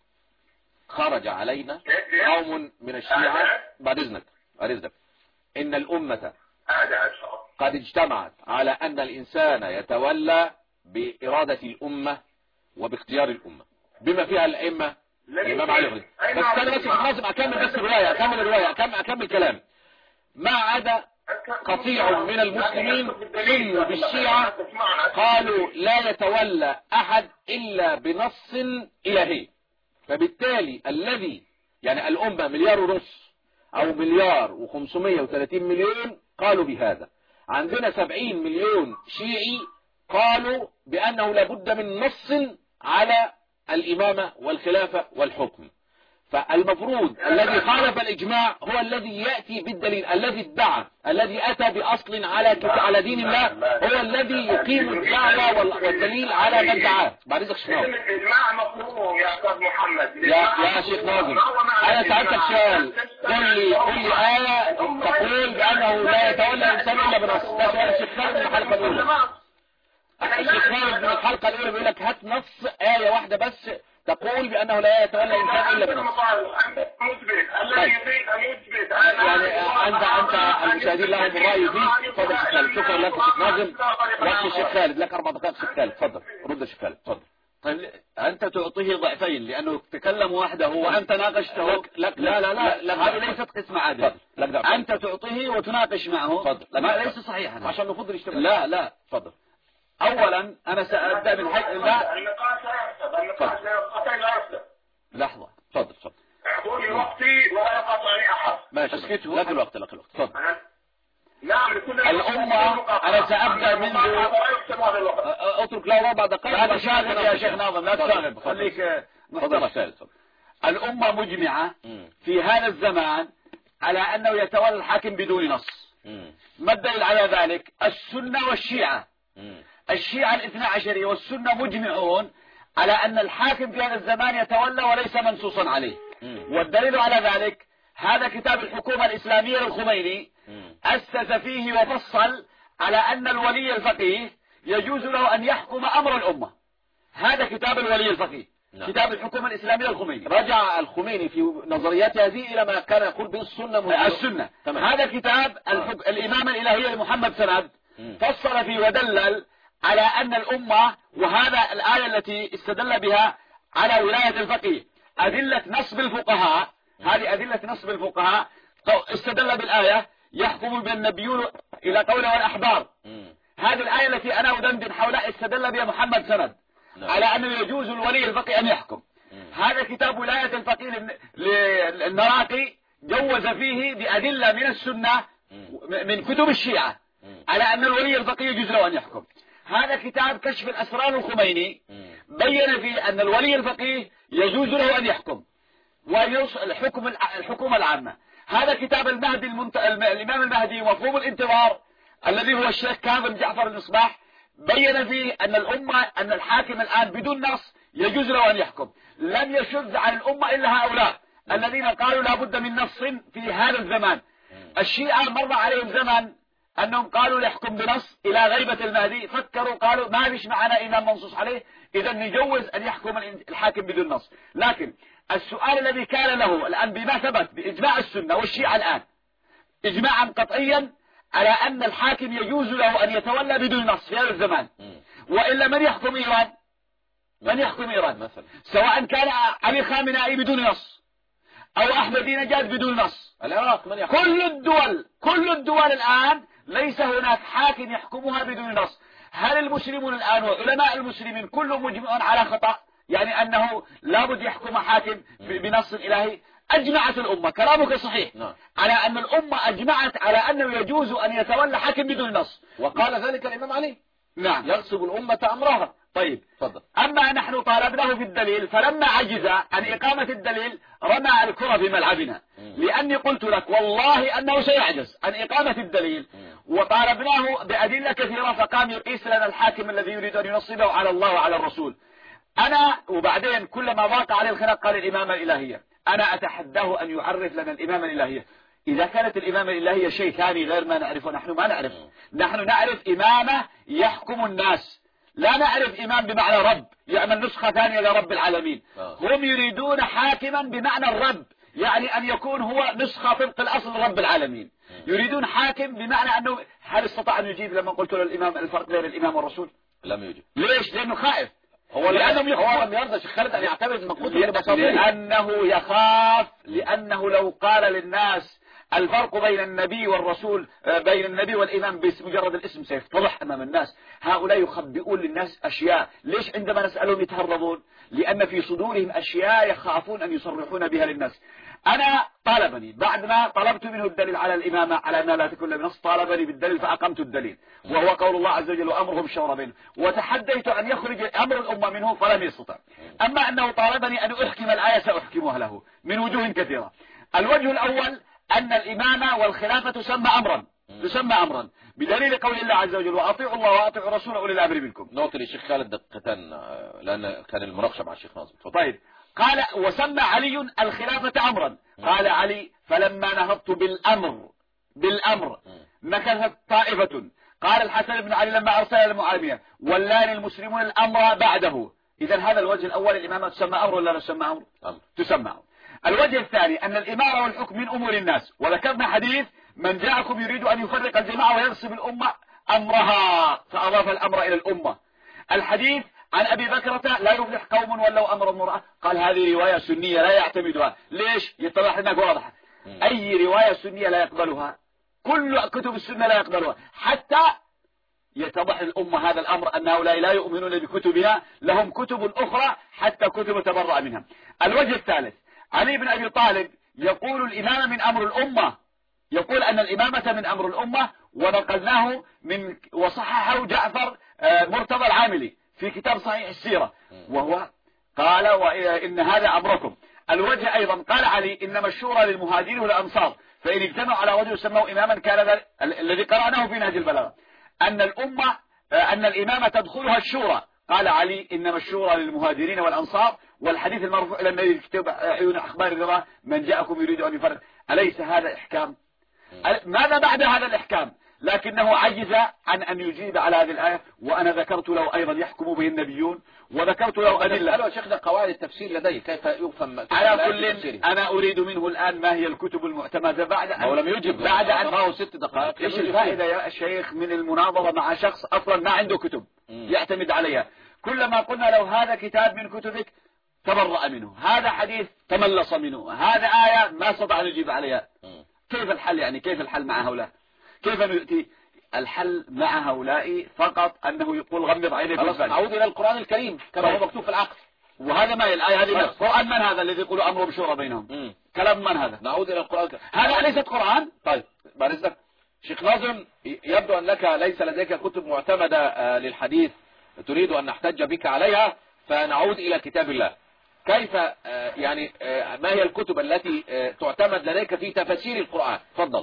خرج علينا قوم من الشيعة بعد إذنك بعد إذنك إن الأمة قد اجتمعت على أن الإنسان يتولى بإرادة الأمة وباختيار الأمة بما فيها الأئمة الإمام علي. بس أنا بس لازم أكمل بس الرواية أكمل الرواية أكمل, أكمل كلام. ما عدا قطيع من المسلمين سنوا بالشيعة قالوا لا يتولى أحد إلا بنص إلهي. فبالتالي الذي يعني الأمة مليار ونص أو مليار وخمسمائة وثلاثين مليون قالوا بهذا. عندنا سبعين مليون شيعي قالوا بأنه لابد من نص على الإمامة والخلافة والحكم. فالمفروض الذي خالف الإجماع هو الذي يأتي بالدليل، الذي ادعى الذي أتى بأصل على على دين الله هو الذي يقيم الدعوة والدليل على من دعاه. بعد إذنك شيخ ناظم. الإجماع مفهوم يا أستاذ محمد. يا يا شيخ ناظم أنا سألتك سؤال، قل لي قل لي آية تقول بأنه لا يتولى الإنسان إلا بنص. ده سؤال الشيخ خالد من الحلقة الأولى. الشيخ خالد من الحلقة الأولى بيقول لك هات نص آية واحدة بس تقول بأنه لا يتولى الإنسان إلا بنص. طيب. يعني أنت أنت المشاهدين لهم الرأي فيه. تفضل شيخ خالد. شكرا لك شيخ ناظم. وقت الشيخ خالد لك أربع دقائق شيخ خالد. تفضل رد شيخ خالد. تفضل. طيب أنت تعطيه ضعفين لأنه تكلم وحده وأنت ناقشته. لك لك لا لا لا, لا هذه ليست قسمة عادل. أنت تعطيه وتناقش معه. تفضل. ما ليس صحيحا عشان نفضل يشتغل. لا لا تفضل. أولا أنا سأبدأ من حيث لا النقاش لا يحسب. النقاش لا يحسب. لحظة. تفضل تفضل. اعطوني وقتي ولا يقاطعني أحد. ماشي. لك الوقت لك الوقت. تفضل. نعم لكل الأمة أنا سأبدأ منذ اترك له ربع دقائق. لا تشاغب يا شيخ ناظم لا تشاغب خليك محترم. الأمة مجمعة في هذا الزمان على أنه يتولى الحاكم بدون نص. ما الدليل على ذلك؟ السنة والشيعة. الشيعة الاثنى عشرية والسنة مجمعون على أن الحاكم في هذا الزمان يتولى وليس منصوصا عليه. والدليل على ذلك هذا كتاب الحكومة الإسلامية للخميني أسس فيه وفصل على أن الولي الفقيه يجوز له أن يحكم أمر الأمة. هذا كتاب الولي الفقيه. نعم. كتاب الحكومة الإسلامية للخميني. رجع الخميني في نظريات هذه إلى ما كان يقول به السنة. السنة. هذا كتاب الحك... الإمامة الإلهية لمحمد سند فصل فيه ودلل على أن الأمة وهذا الآية التي استدل بها على ولاية الفقيه أدلة نصب الفقهاء. هذه أدلة نصب الفقهاء استدل بالآية يحكم بالنبيون إلى قوله والأحبار. هذه الآية التي أنا أدندن حولها استدل بها محمد سند على أنه يجوز الولي الفقيه أن يحكم. هذا كتاب ولاية الفقيه للنراقي جوز فيه بأدلة من السنة من كتب الشيعة على أن الولي الفقيه يجوز له أن يحكم. هذا كتاب كشف الأسرار الخميني بين فيه أن الولي الفقيه يجوز له أن يحكم والحكم الحكومة العامة. هذا كتاب المهدي المنت... الإمام المهدي مفهوم الانتظار الذي هو الشيخ كاظم جعفر المصباح بين فيه أن الأمة أن الحاكم الآن بدون نص يجوز له أن يحكم. لم يشذ عن الأمة إلا هؤلاء الذين قالوا لا بد من نص في هذا الزمان. الشيعة مر عليهم زمن أنهم قالوا يحكم بنص إلى غيبة المهدي فكروا قالوا ما فيش معنا إمام منصوص عليه إذا نجوز أن يحكم الحاكم بدون نص. لكن السؤال الذي كان له الآن بما ثبت بإجماع السنة والشيعة الآن إجماعا قطعيا على أن الحاكم يجوز له أن يتولى بدون نص في هذا الزمان. وإلا من يحكم إيران؟ من يحكم إيران مثلا سواء كان علي خامنائي بدون نص أو أحمدي نجاد بدون نص. العراق من يحكم؟ كل الدول كل الدول الآن ليس هناك حاكم يحكمها بدون نص. هل المسلمون الآن وعلماء المسلمين كلهم مجمعون على خطأ يعني أنه لابد يحكم حاكم بنص إلهي؟ أجمعت الأمة كلامك صحيح نعم. على أن الأمة أجمعت على أنه يجوز أن يتولى حاكم بدون نص. وقال ذلك الإمام علي نعم يغصب الأمة أمرها. طيب فضل. أما نحن طالبناه في الدليل فلما عجز عن إقامة الدليل رمى الكرة في ملعبنا. لأني قلت لك والله أنه سيعجز عن إقامة الدليل وطالبناه بأدلة كثيرة فقام يقيس لنا الحاكم الذي يريد أن ينصبه على الله وعلى الرسول. أنا وبعدين كلما ضاق عليه الخناق قال الإمامة الإلهية. أنا أتحداه أن يعرف لنا الإمامة الإلهية. إذا كانت الإمامة الإلهية شيء ثاني غير ما نعرفه نحن ما نعرف. نحن نعرف إمامة يحكم الناس لا نعرف إمام بمعنى رب يعمل نسخة ثانية لرب العالمين. آه. هم يريدون حاكما بمعنى الرب، يعني أن يكون هو نسخة طبق الأصل رب العالمين. يريدون حاكم بمعنى أنه هل استطاع أن يجيب لما قلت له الإمام الفرق بين الإمام والرسول؟ لم يجب. ليش؟ لأنه خائف. هو لأنهم هو لم يرضى شيخ خالد أن يعتبر المقود لأنه يخاف، لأنه لو قال للناس الفرق بين النبي والرسول بين النبي والإمام بمجرد الاسم سيفتضح أمام الناس. هؤلاء يخبئون للناس أشياء، ليش عندما نسألهم يتهربون؟ لأن في صدورهم أشياء يخافون أن يصرحون بها للناس. أنا طالبني بعد ما طلبت منه الدليل على الإمامة على أنها لا تكون بنص، طالبني بالدليل فأقمت الدليل، وهو قول الله عز وجل وأمرهم شورى بينهم، وتحديت أن يخرج أمر الأمة منه فلم يستطع. أما أنه طالبني أن أحكم الآية سأحكمها له من وجوه كثيرة. الوجه الأول أن الإمامة والخلافة تسمى أمرا تسمى أمرا بدليل قول الله عز وجل وأطيعوا الله وأطيعوا الرسول أولي الأمر منكم. نقطة للشيخ خالد دقيقتين لأن كان المناقشة مع الشيخ ناظم. طيب، قال وسمى علي الخلافة أمرا. قال علي فلما نهضت بالأمر بالأمر نكثت طائفة. قال الحسن بن علي لما أرسل المعاوية ولاني المسلمون الأمر بعده. إذا هذا الوجه الأول الإمامة تسمى أمر ولا لا تسمى أمر؟ أمر. تسمى أمر. الوجه الثاني أن الإمارة والحكم من أمور الناس، وذكرنا حديث من جاءكم يريد أن يفرق الجماعة وينصب الأمة أمرها، فأضاف الأمر إلى الأمة. الحديث عن أبي بكرة لا يفلح قوم ولو أمر امرأة، قال هذه رواية سنية لا يعتمدها. ليش؟ يتضح لنا واضحة. أي رواية سنية لا يقبلها، كل كتب السنة لا يقبلها، حتى يتضح الأمة هذا الأمر أن هؤلاء لا يؤمنون بكتبنا، لهم كتب أخرى حتى كتب تبرأ منها. الوجه الثالث علي بن أبي طالب يقول الإمامة من أمر الأمة، يقول أن الإمامة من أمر الأمة، ونقلناه من وصححه جعفر مرتضى العاملي في كتاب صحيح السيرة، وهو قال وإن هذا أمركم. الوجه أيضا قال علي إنما الشورى للمهاجرين والأنصار، فإن اجتمعوا على رجل سموا إماما كان الذي قرأناه في نهج البلاغة أن الأمة أن الإمامة تدخلها الشورى. قال علي إنما الشورى للمهاجرين والأنصار، والحديث المرفوع إلى النبي كتب عيون أخبار الرضا من جاءكم يريد أن يفرق. أليس هذا إحكام؟ ماذا بعد هذا الإحكام؟ لكنه عجز عن أن يجيب على هذه الآية، وأنا ذكرت له أيضا يحكم به النبيون، وذكرت له أدلة. قالوا شيخنا قواعد التفسير لدي كيف يفهم على كل أنا أريد منه الآن ما هي الكتب المعتمدة بعد أن هو لم يجب بعد أن معه ست دقائق. إيش الفائدة يا شيخ من المناظرة مع شخص أصلا ما عنده كتب مم. يعتمد عليها؟ كلما قلنا لو هذا كتاب من كتبك تبرأ منه، هذا حديث تملص منه، هذا آية ما استطاع أن يجيب عليها. مم. كيف الحل يعني؟ كيف الحل مع هؤلاء؟ كيف نؤتي الحل مع هؤلاء؟ فقط أنه يقول غمض عينيك. خلاص نعود إلى القرآن الكريم كما هو مكتوب في العقد. وهذا ما هي الآية هذه نفس قرآن من هذا الذي يقول أمر بشورى بينهم؟ مم. كلام من هذا؟ نعود إلى القرآن الكريم. هذا ليست قرآن. طيب بعد إذنك شيخ ناظم، يبدو أنك ليس لديك كتب معتمدة للحديث تريد أن نحتج بك عليها، فنعود إلى كتاب الله. كيف يعني ما هي الكتب التي تعتمد لديك في تفسير القرآن؟ تفضل.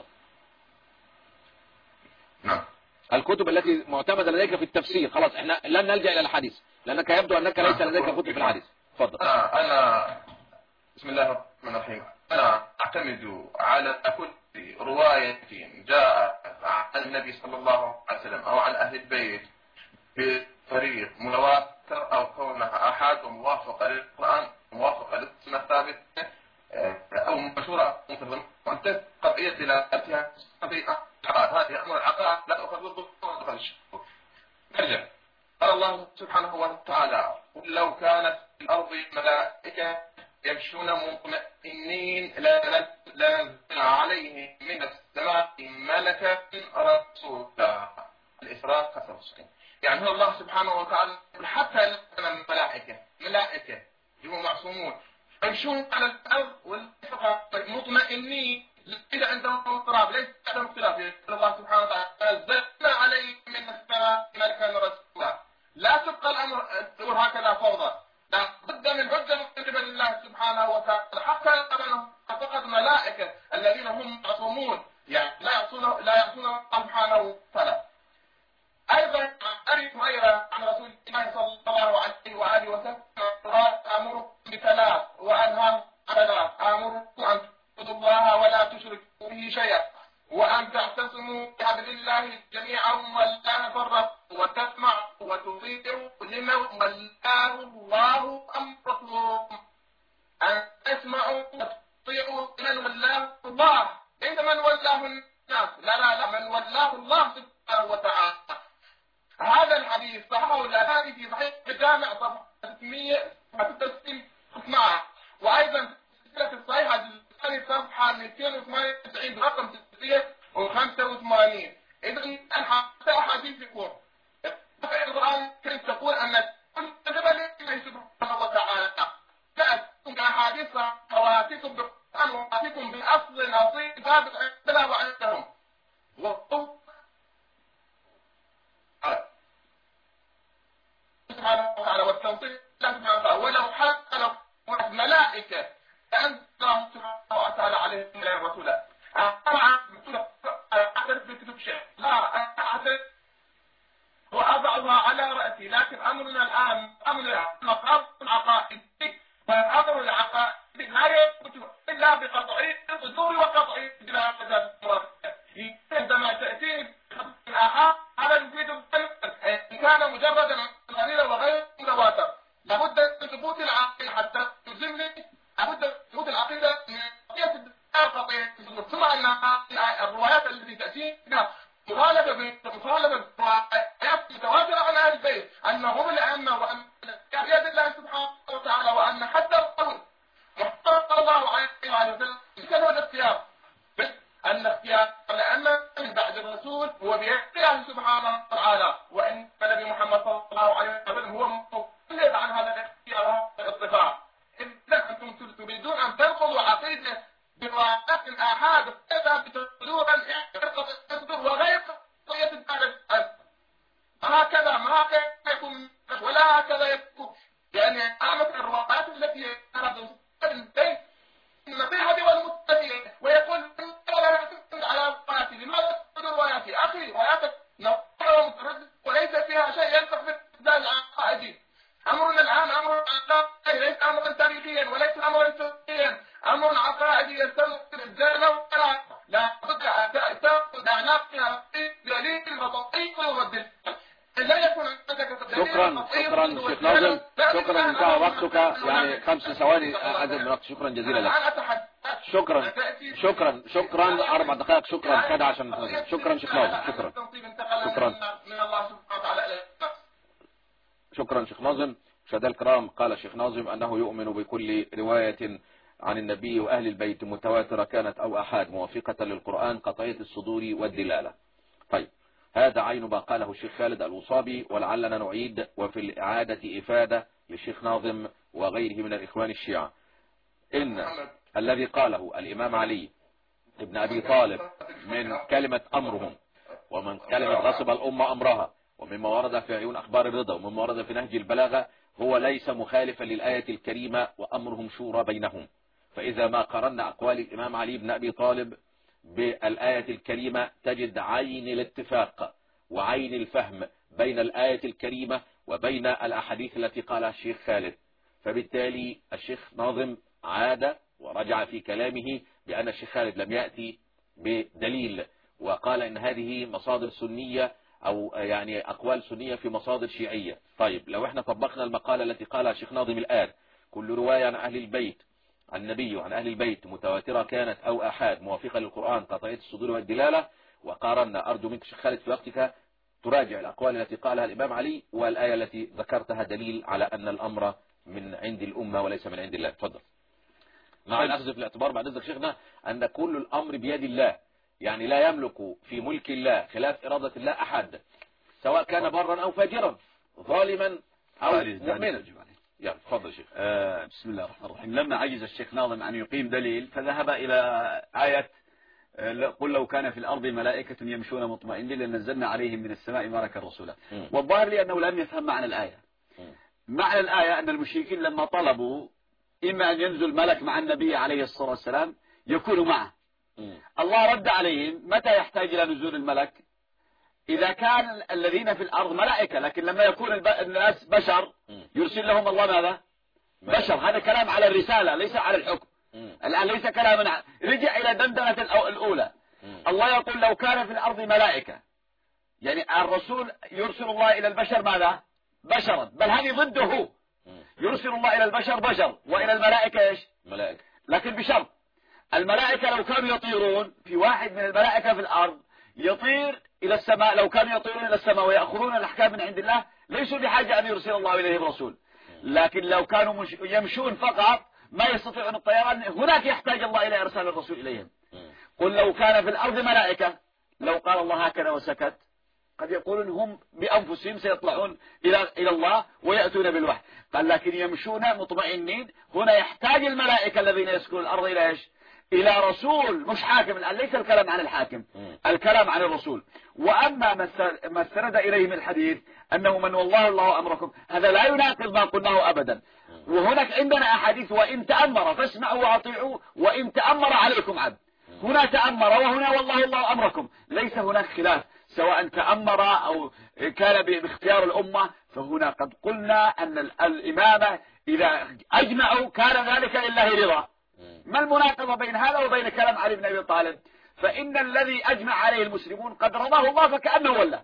نعم. الكتب التي معتمدة لديك في التفسير. خلاص احنا لن نلجأ إلى الحديث لأنك يبدو أنك ليس لديك كتب في الحديث. تفضل. أنا أنا بسم الله الرحمن الرحيم. أنا أعتمد على كل رواية جاء عن النبي صلى الله عليه وسلم أو عن أهل البيت بطريق متواتر أو كونها أحد وموافقة للقرآن موافقة للسنة الثابتة أو مشهورة وأنت قضية إلى هذه أمر العقائد لا تأخذ ضد الشكوك. نرجع. قال الله سبحانه وتعالى لو كانت في الأرض ملائكة يمشون مطمئنين لنزلنا عليهم من السماء ملكا رسولا. الإسراء كسر السكين. يعني هو الله سبحانه وتعالى حتى الملائكة ملائكة هم معصومون يمشون على الأرض مطمئنين إذا عندهم اضطراب ليس عندهم اختلاف. الله سبحانه وتعالى نزلنا عليهم من السماء ملكا رسولا. لا تبقى الأمر هكذا فوضى، لا بد من حجة من قبل الله سبحانه وتعالى حتى أنهم فقط ملائكة الذين هم معصومون يعني لا يعصون لا يعصون الله سبحانه وتعالى. أيضا أريد غير عن رسول الله صلى الله عليه وآله وسلم أمر بثلاث وأنهى عن ثلاث. أمركم أن تعبدوا الله ولا تشركوا به شيئا وأن تعتصموا بحبل الله جميعا ولا تفرقوا وتسمعوا وتطيعوا الذين ولاه الله أمركم أن تسمعوا وتطيعوا من ولاه الله، ليس من ولاه الناس، لا لا لا، من ولاه الله سبحانه وتعالى. هذا الحديث صححه الألباني في صحيح الجامع صفحة ستمائة وستة وستين، وأيضا في السلسلة الصحيحة الثانية صفحة مئتين وثمانية وتسعين برقم ستمائة وخمسة وثمانين. إذن الحديث يقول القرآن الكريم تقول أن كل جبل لله سبحانه وتعالى تأتون كأحاديث وآتيكم بالقرآن وآتيكم بأصل أصيل ثابت عندنا وعندهم سبحانه وتعالى والتنصير سبحانه وتعالى، ولو حتى لو ملائكة أنزل الله سبحانه وتعالى عليهم من الرسول أنا أعترف بكتب شيء، لا أعترف وأضعها على رأسي، لكن أمرنا الآن أمر مقام عقائدي، فالأمر العقائدي لا يثبت إلا بقطعي الصدور وقطعي دلالة المرسل. عندما تأتي الآحاد على الفيد إن كان مجردا قليلا وغير متواتر، لابد من ثبوت العقيدة حتى تلزمني، لابد من ثبوت العقيدة من قضية قطعي الصدور، ثم أن الروايات التي تأتي مخالفة بمخالفة آيات متواترة عن أهل البيت أنهم الأئمة وأن بيد الله سبحانه وتعالى، وأن حتى الرسول محمد صلى الله عليه وسلم كان هو الاختيار، بس أن اختيار الأئمة من بعد الرسول هو بيد الله سبحانه وتعالى، وأن النبي محمد صلى الله عليه وسلم هو مخلد عن هذا الاختيار والاصطفاء. إذا أنتم تريدون أن تنقضوا عقيدة بروايات الآحاد ثابتة صدورا وغير قضية الثالث، هكذا ما هكذا يكون ولا هكذا يكون، يعني أعمل الروايات التي أرادوا البيت النصيحة والمتقين ويقول ولا يعتمد على رواياتي، لماذا تقول رواياتي؟ أخي رواياتك نصيحة ومتردد وليس فيها شيء ينطق في الإبدال العقائدي. أمرنا الآن أمر عقائدي ليس أمرا تاريخيا وليس أمرا فقهيا، أمر عقائدي يستمر الإبدال ولا لا بد أن تأخذ أعناقها بدليل وتطبيق والدليل. شكرا شكرا شيخ ناظم، شكرا انتهى وقتك، يعني خمس ثواني أزيد من وقت. شكرا جزيلا لك. شكرا شكرا شكرا أربع دقائق. شكرا كده عشان شكرا شيخ ناظم. شكرا شكرا شكرا شيخ ناظم. مشاهدينا الكرام، قال الشيخ ناظم أنه يؤمن بكل رواية عن النبي وأهل البيت متواترة كانت أو أحاد موافقة للقرآن قطعية الصدور والدلالة. طيب، هذا عين ما قاله الشيخ خالد الوصابي، ولعلنا نعيد وفي الإعادة إفادة للشيخ ناظم وغيره من الإخوان الشيعة إن الذي قاله الإمام علي ابن أبي طالب من كلمة أمرهم ومن كلمة غصب الأمة أمرها ومما ورد في عيون أخبار الرضا ومما ورد في نهج البلاغة هو ليس مخالفا للآية الكريمة وأمرهم شورى بينهم. فإذا ما قرنا أقوال الإمام علي بن أبي طالب بالآية الكريمة تجد عين الاتفاق وعين الفهم بين الآية الكريمة وبين الأحاديث التي قالها الشيخ خالد. فبالتالي الشيخ ناظم عاد ورجع في كلامه بأن الشيخ خالد لم يأتي بدليل، وقال إن هذه مصادر سنية أو يعني أقوال سنية في مصادر شيعية. طيب، لو احنا طبقنا المقالة التي قالها الشيخ ناظم الآن، كل رواية عن أهل البيت عن النبي وعن أهل البيت متواترة كانت أو أحاد موافقة للقرآن قطعية الصدور والدلالة، وقارنا أرجو منك شيخ خالد في وقتك تراجع الأقوال التي قالها الإمام علي والآية التي ذكرتها دليل على أن الأمر من عند الأمة وليس من عند الله. تفضل. مع الأخذ في الاعتبار بعد ذلك شيخنا أن كل الأمر بيد الله، يعني لا يملك في ملك الله خلاف إرادة الله أحد، سواء كان برا أو فاجرا، ظالما أو مؤمنا. يعني تفضل شيخ. آه بسم الله الرحمن الرحيم. لما عجز الشيخ ناظم أن يقيم دليل فذهب إلى آية آه قل لو كان في الأرض ملائكة يمشون مطمئنين لنزلنا عليهم من السماء ملكا رسولا. والظاهر لي أنه لم يفهم معنى الآية. معنى الآية أن المشركين لما طلبوا إما أن ينزل ملك مع النبي عليه الصلاة والسلام يكون معه، الله رد عليهم متى يحتاج إلى نزول الملك؟ إذا كان الذين في الأرض ملائكة، لكن لما يكون الناس بشر يرسل لهم الله ماذا؟ بشر. هذا كلام على الرسالة ليس على الحكم. الآن ليس كلاما، رجع إلى دندنة الأولى. الله يقول لو كان في الأرض ملائكة، يعني الرسول يرسل الله إلى البشر ماذا؟ بشرا، بل هذه ضده هو. يرسل الله إلى البشر بشر، وإلى الملائكة إيش؟ ملائكة. لكن بشرط، الملائكة لو كانوا يطيرون، في واحد من الملائكة في الأرض يطير إلى السماء، لو كانوا يطيرون إلى السماء ويأخذون الأحكام من عند الله ليسوا بحاجة أن يرسل الله إليهم رسول. لكن لو كانوا يمشون فقط ما يستطيعون الطيران، هناك يحتاج الله إلى إرسال الرسول إليهم. قل لو كان في الأرض ملائكة، لو قال الله هكذا وسكت، قد يقولون هم بأنفسهم سيطلعون إلى إلى الله ويأتون بالوحي. قال لكن يمشون مطمئنين، هنا يحتاج الملائكة الذين يسكنون الأرض إلى إيش؟ إلى رسول، مش حاكم. ليس الكلام عن الحاكم، الكلام عن الرسول. وأما ما استند إليه من الحديث أنه من والله الله أمركم، هذا لا يناقض ما قلناه أبدا. وهناك عندنا أحاديث وإن تأمر فاسمعوا وأطيعوا وإن تأمر عليكم عبد. هنا تأمر وهنا والله الله أمركم، ليس هناك خلاف سواء تأمر أو كان باختيار الأمة. فهنا قد قلنا أن الإمامة إذا أجمعوا كان ذلك لله رضا. ما المناقضة بين هذا وبين كلام علي بن أبي طالب؟ فإن الذي أجمع عليه المسلمون قد رضاه الله فكأنه ولا.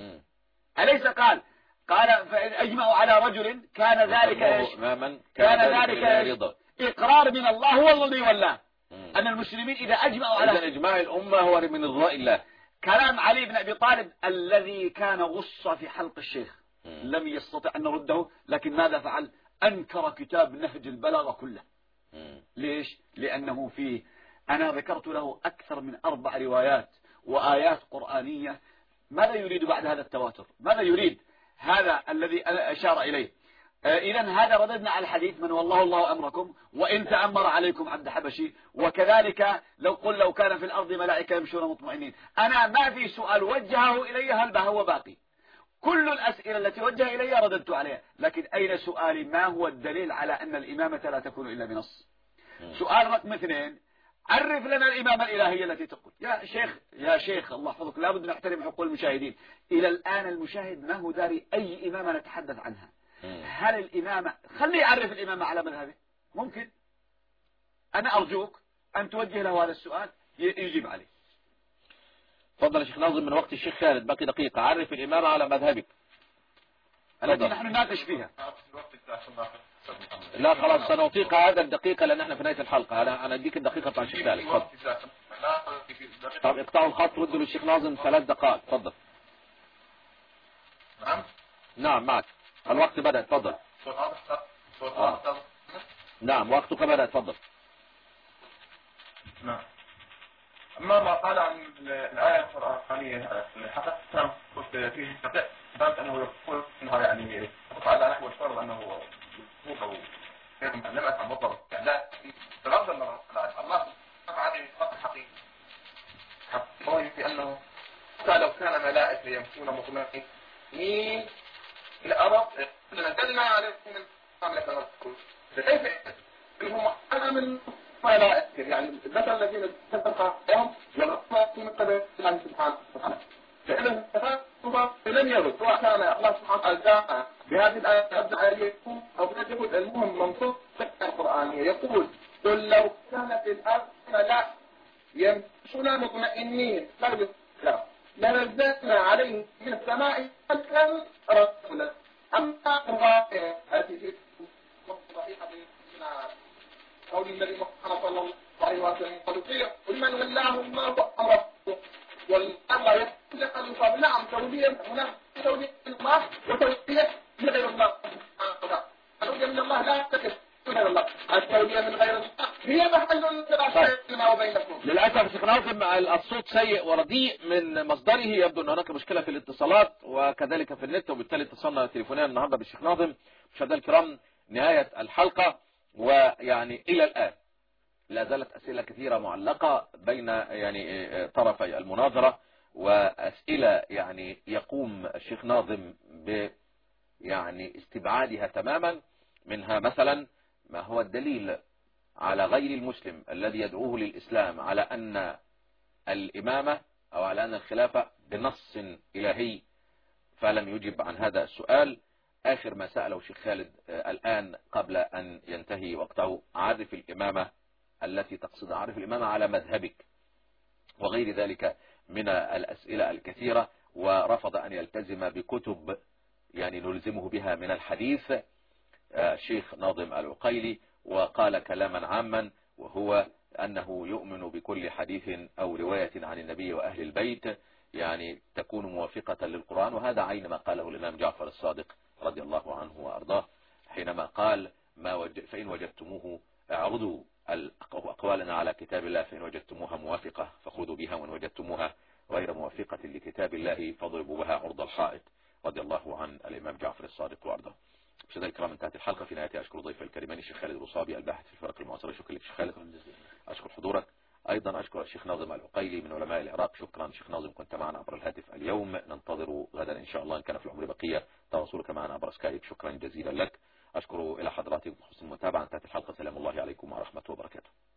أليس قال قال فإن أجمعوا على رجل كان ذلك إيش؟ كان ذلك رضا. إقرار من الله هو الذي ولاه. أن المسلمين إذا أجمعوا على إذا إجماع الأمة هو من رضاء الله. كلام علي بن أبي طالب الذي كان غصة في حلق الشيخ لم يستطع أن نرده، لكن ماذا فعل؟ أنكر كتاب نهج البلاغة كله. ليش؟ لأنه فيه، أنا ذكرت له أكثر من أربع روايات وآيات قرآنية. ماذا يريد بعد هذا التواتر؟ ماذا يريد هذا الذي أشار إليه؟ إذن هذا رددنا على الحديث من والله الله أمركم وإن تأمر عليكم عبد حبشي. وكذلك لو قل لو كان في الأرض ملائكة يمشون مطمئنين، أنا ما في سؤال وجهه إلي هل هو باقي. كل الأسئلة التي وجه إلي رددت عليها، لكن أين سؤالي؟ ما هو الدليل على أن الإمامة لا تكون إلا بنص؟ سؤال رقم اثنين، عرف لنا الإمامة الإلهية التي تقول. يا شيخ يا شيخ الله يحفظك، لابد نحترم حقوق المشاهدين. إلى الآن المشاهد ما هو داري أي إمامة نتحدث عنها. هل الإمامة، خليه يعرف الإمامة على مذهبه، ممكن. أنا أرجوك أن توجه له هذا السؤال يجيب عليه. تفضل يا شيخ ناظم، من وقت الشيخ خالد باقي دقيقة. عرف الإمامة على مذهبك التي نحن نناقش فيها. لا خلاص سنعطيك هذا الدقيقة لأن احنا في نهاية الحلقة. أنا أنا أديك الدقيقة بتاع الشيخ خالد. تفضل. طب اقطعوا الخط ردوا للشيخ ناظم ثلاث دقائق. تفضل. نعم نعم معك الوقت بدأ. تفضل. آه. نعم وقتك بدأ. تفضل. نعم. أما ما قال عن الآية القرآنية حقيقة فيه باب أنه يقول أنها يعني على نحو الفرض أنه يقول لم أفهم مطلق. لا بغض النظر الله عليه خط حقيقي حقيقي في أنه لو كان ملائكة يمشون مطمئنين الأرض نزلنا عليهم الملائكة كيف هم أنا من ملائكة يعني مثل الذين تتبقى لهم يغطى من قبل الله سبحانه وتعالى فإنه لم يرد سواء كان الله سبحانه وتعالى بهذه الآية أبدع عليكم أو يقول المهم منصوص القرآنية يقول قل لو كانت الأرض ملائكة يمشون مطمئنين لا لنزلنا عليهم من السماء ملكا رسولا. أما الرواية التي في صحيحة قول النبي محمد صلى الله عليه وسلم قد قيل ولمن ولاه الله أمره والله يقول لك الإصابة. نعم تولية هناك تولية الله وتولية من غير الله. التولية من الله لا تكف من غير الله، التولية من غير الله هي محل التباشر بيننا وبينكم. للأسف شيخ ناظم الصوت سيء ورديء من مصدره، يبدو أن هناك مشكلة في الاتصالات وكذلك في النت، وبالتالي اتصلنا تليفونيا النهارده بالشيخ ناظم. مشاهدينا الكرام نهاية الحلقة، ويعني إلى الآن لا زالت أسئلة كثيرة معلقة بين يعني طرفي المناظرة، وأسئلة يعني يقوم الشيخ ناظم ب يعني استبعادها تماما. منها مثلا ما هو الدليل على غير المسلم الذي يدعوه للإسلام على أن الإمامة أو على أن الخلافة بنص إلهي، فلم يجب عن هذا السؤال. آخر ما سأله الشيخ خالد الآن قبل أن ينتهي وقته، عرف الإمامة التي تقصد، عرف الإمامة على مذهبك، وغير ذلك من الأسئلة الكثيرة. ورفض أن يلتزم بكتب يعني نلزمه بها من الحديث الشيخ ناظم العقيلي، وقال كلاما عاما وهو أنه يؤمن بكل حديث أو رواية عن النبي وأهل البيت يعني تكون موافقة للقرآن، وهذا عين ما قاله الإمام جعفر الصادق رضي الله عنه وأرضاه حينما قال ما وج... فإن وجدتموه اعرضوا أقوالنا على كتاب الله، فإن وجدتموها موافقة فخذوا بها، وإن وجدتموها غير موافقة لكتاب الله فاضربوا بها عرض الحائط، رضي الله عن الإمام جعفر الصادق وأرضاه. مشاهدينا الكرام، انتهت الحلقة. في نهايتها أشكر ضيف الكريمين الشيخ خالد الوصابي الباحث في الفرق المعاصرة. شكرا لك شيخ خالد، أشكر حضورك. أيضا أشكر الشيخ ناظم العقيلي من علماء العراق. شكرا شيخ ناظم، كنت معنا عبر الهاتف اليوم، ننتظر غدا إن شاء الله إن كان في العمر بقية تواصلك معنا عبر سكايب. شكرا جزيلا لك. أشكر إلى حضراتكم حسن المتابعة. انتهت الحلقة. سلام الله عليكم ورحمة وبركاته.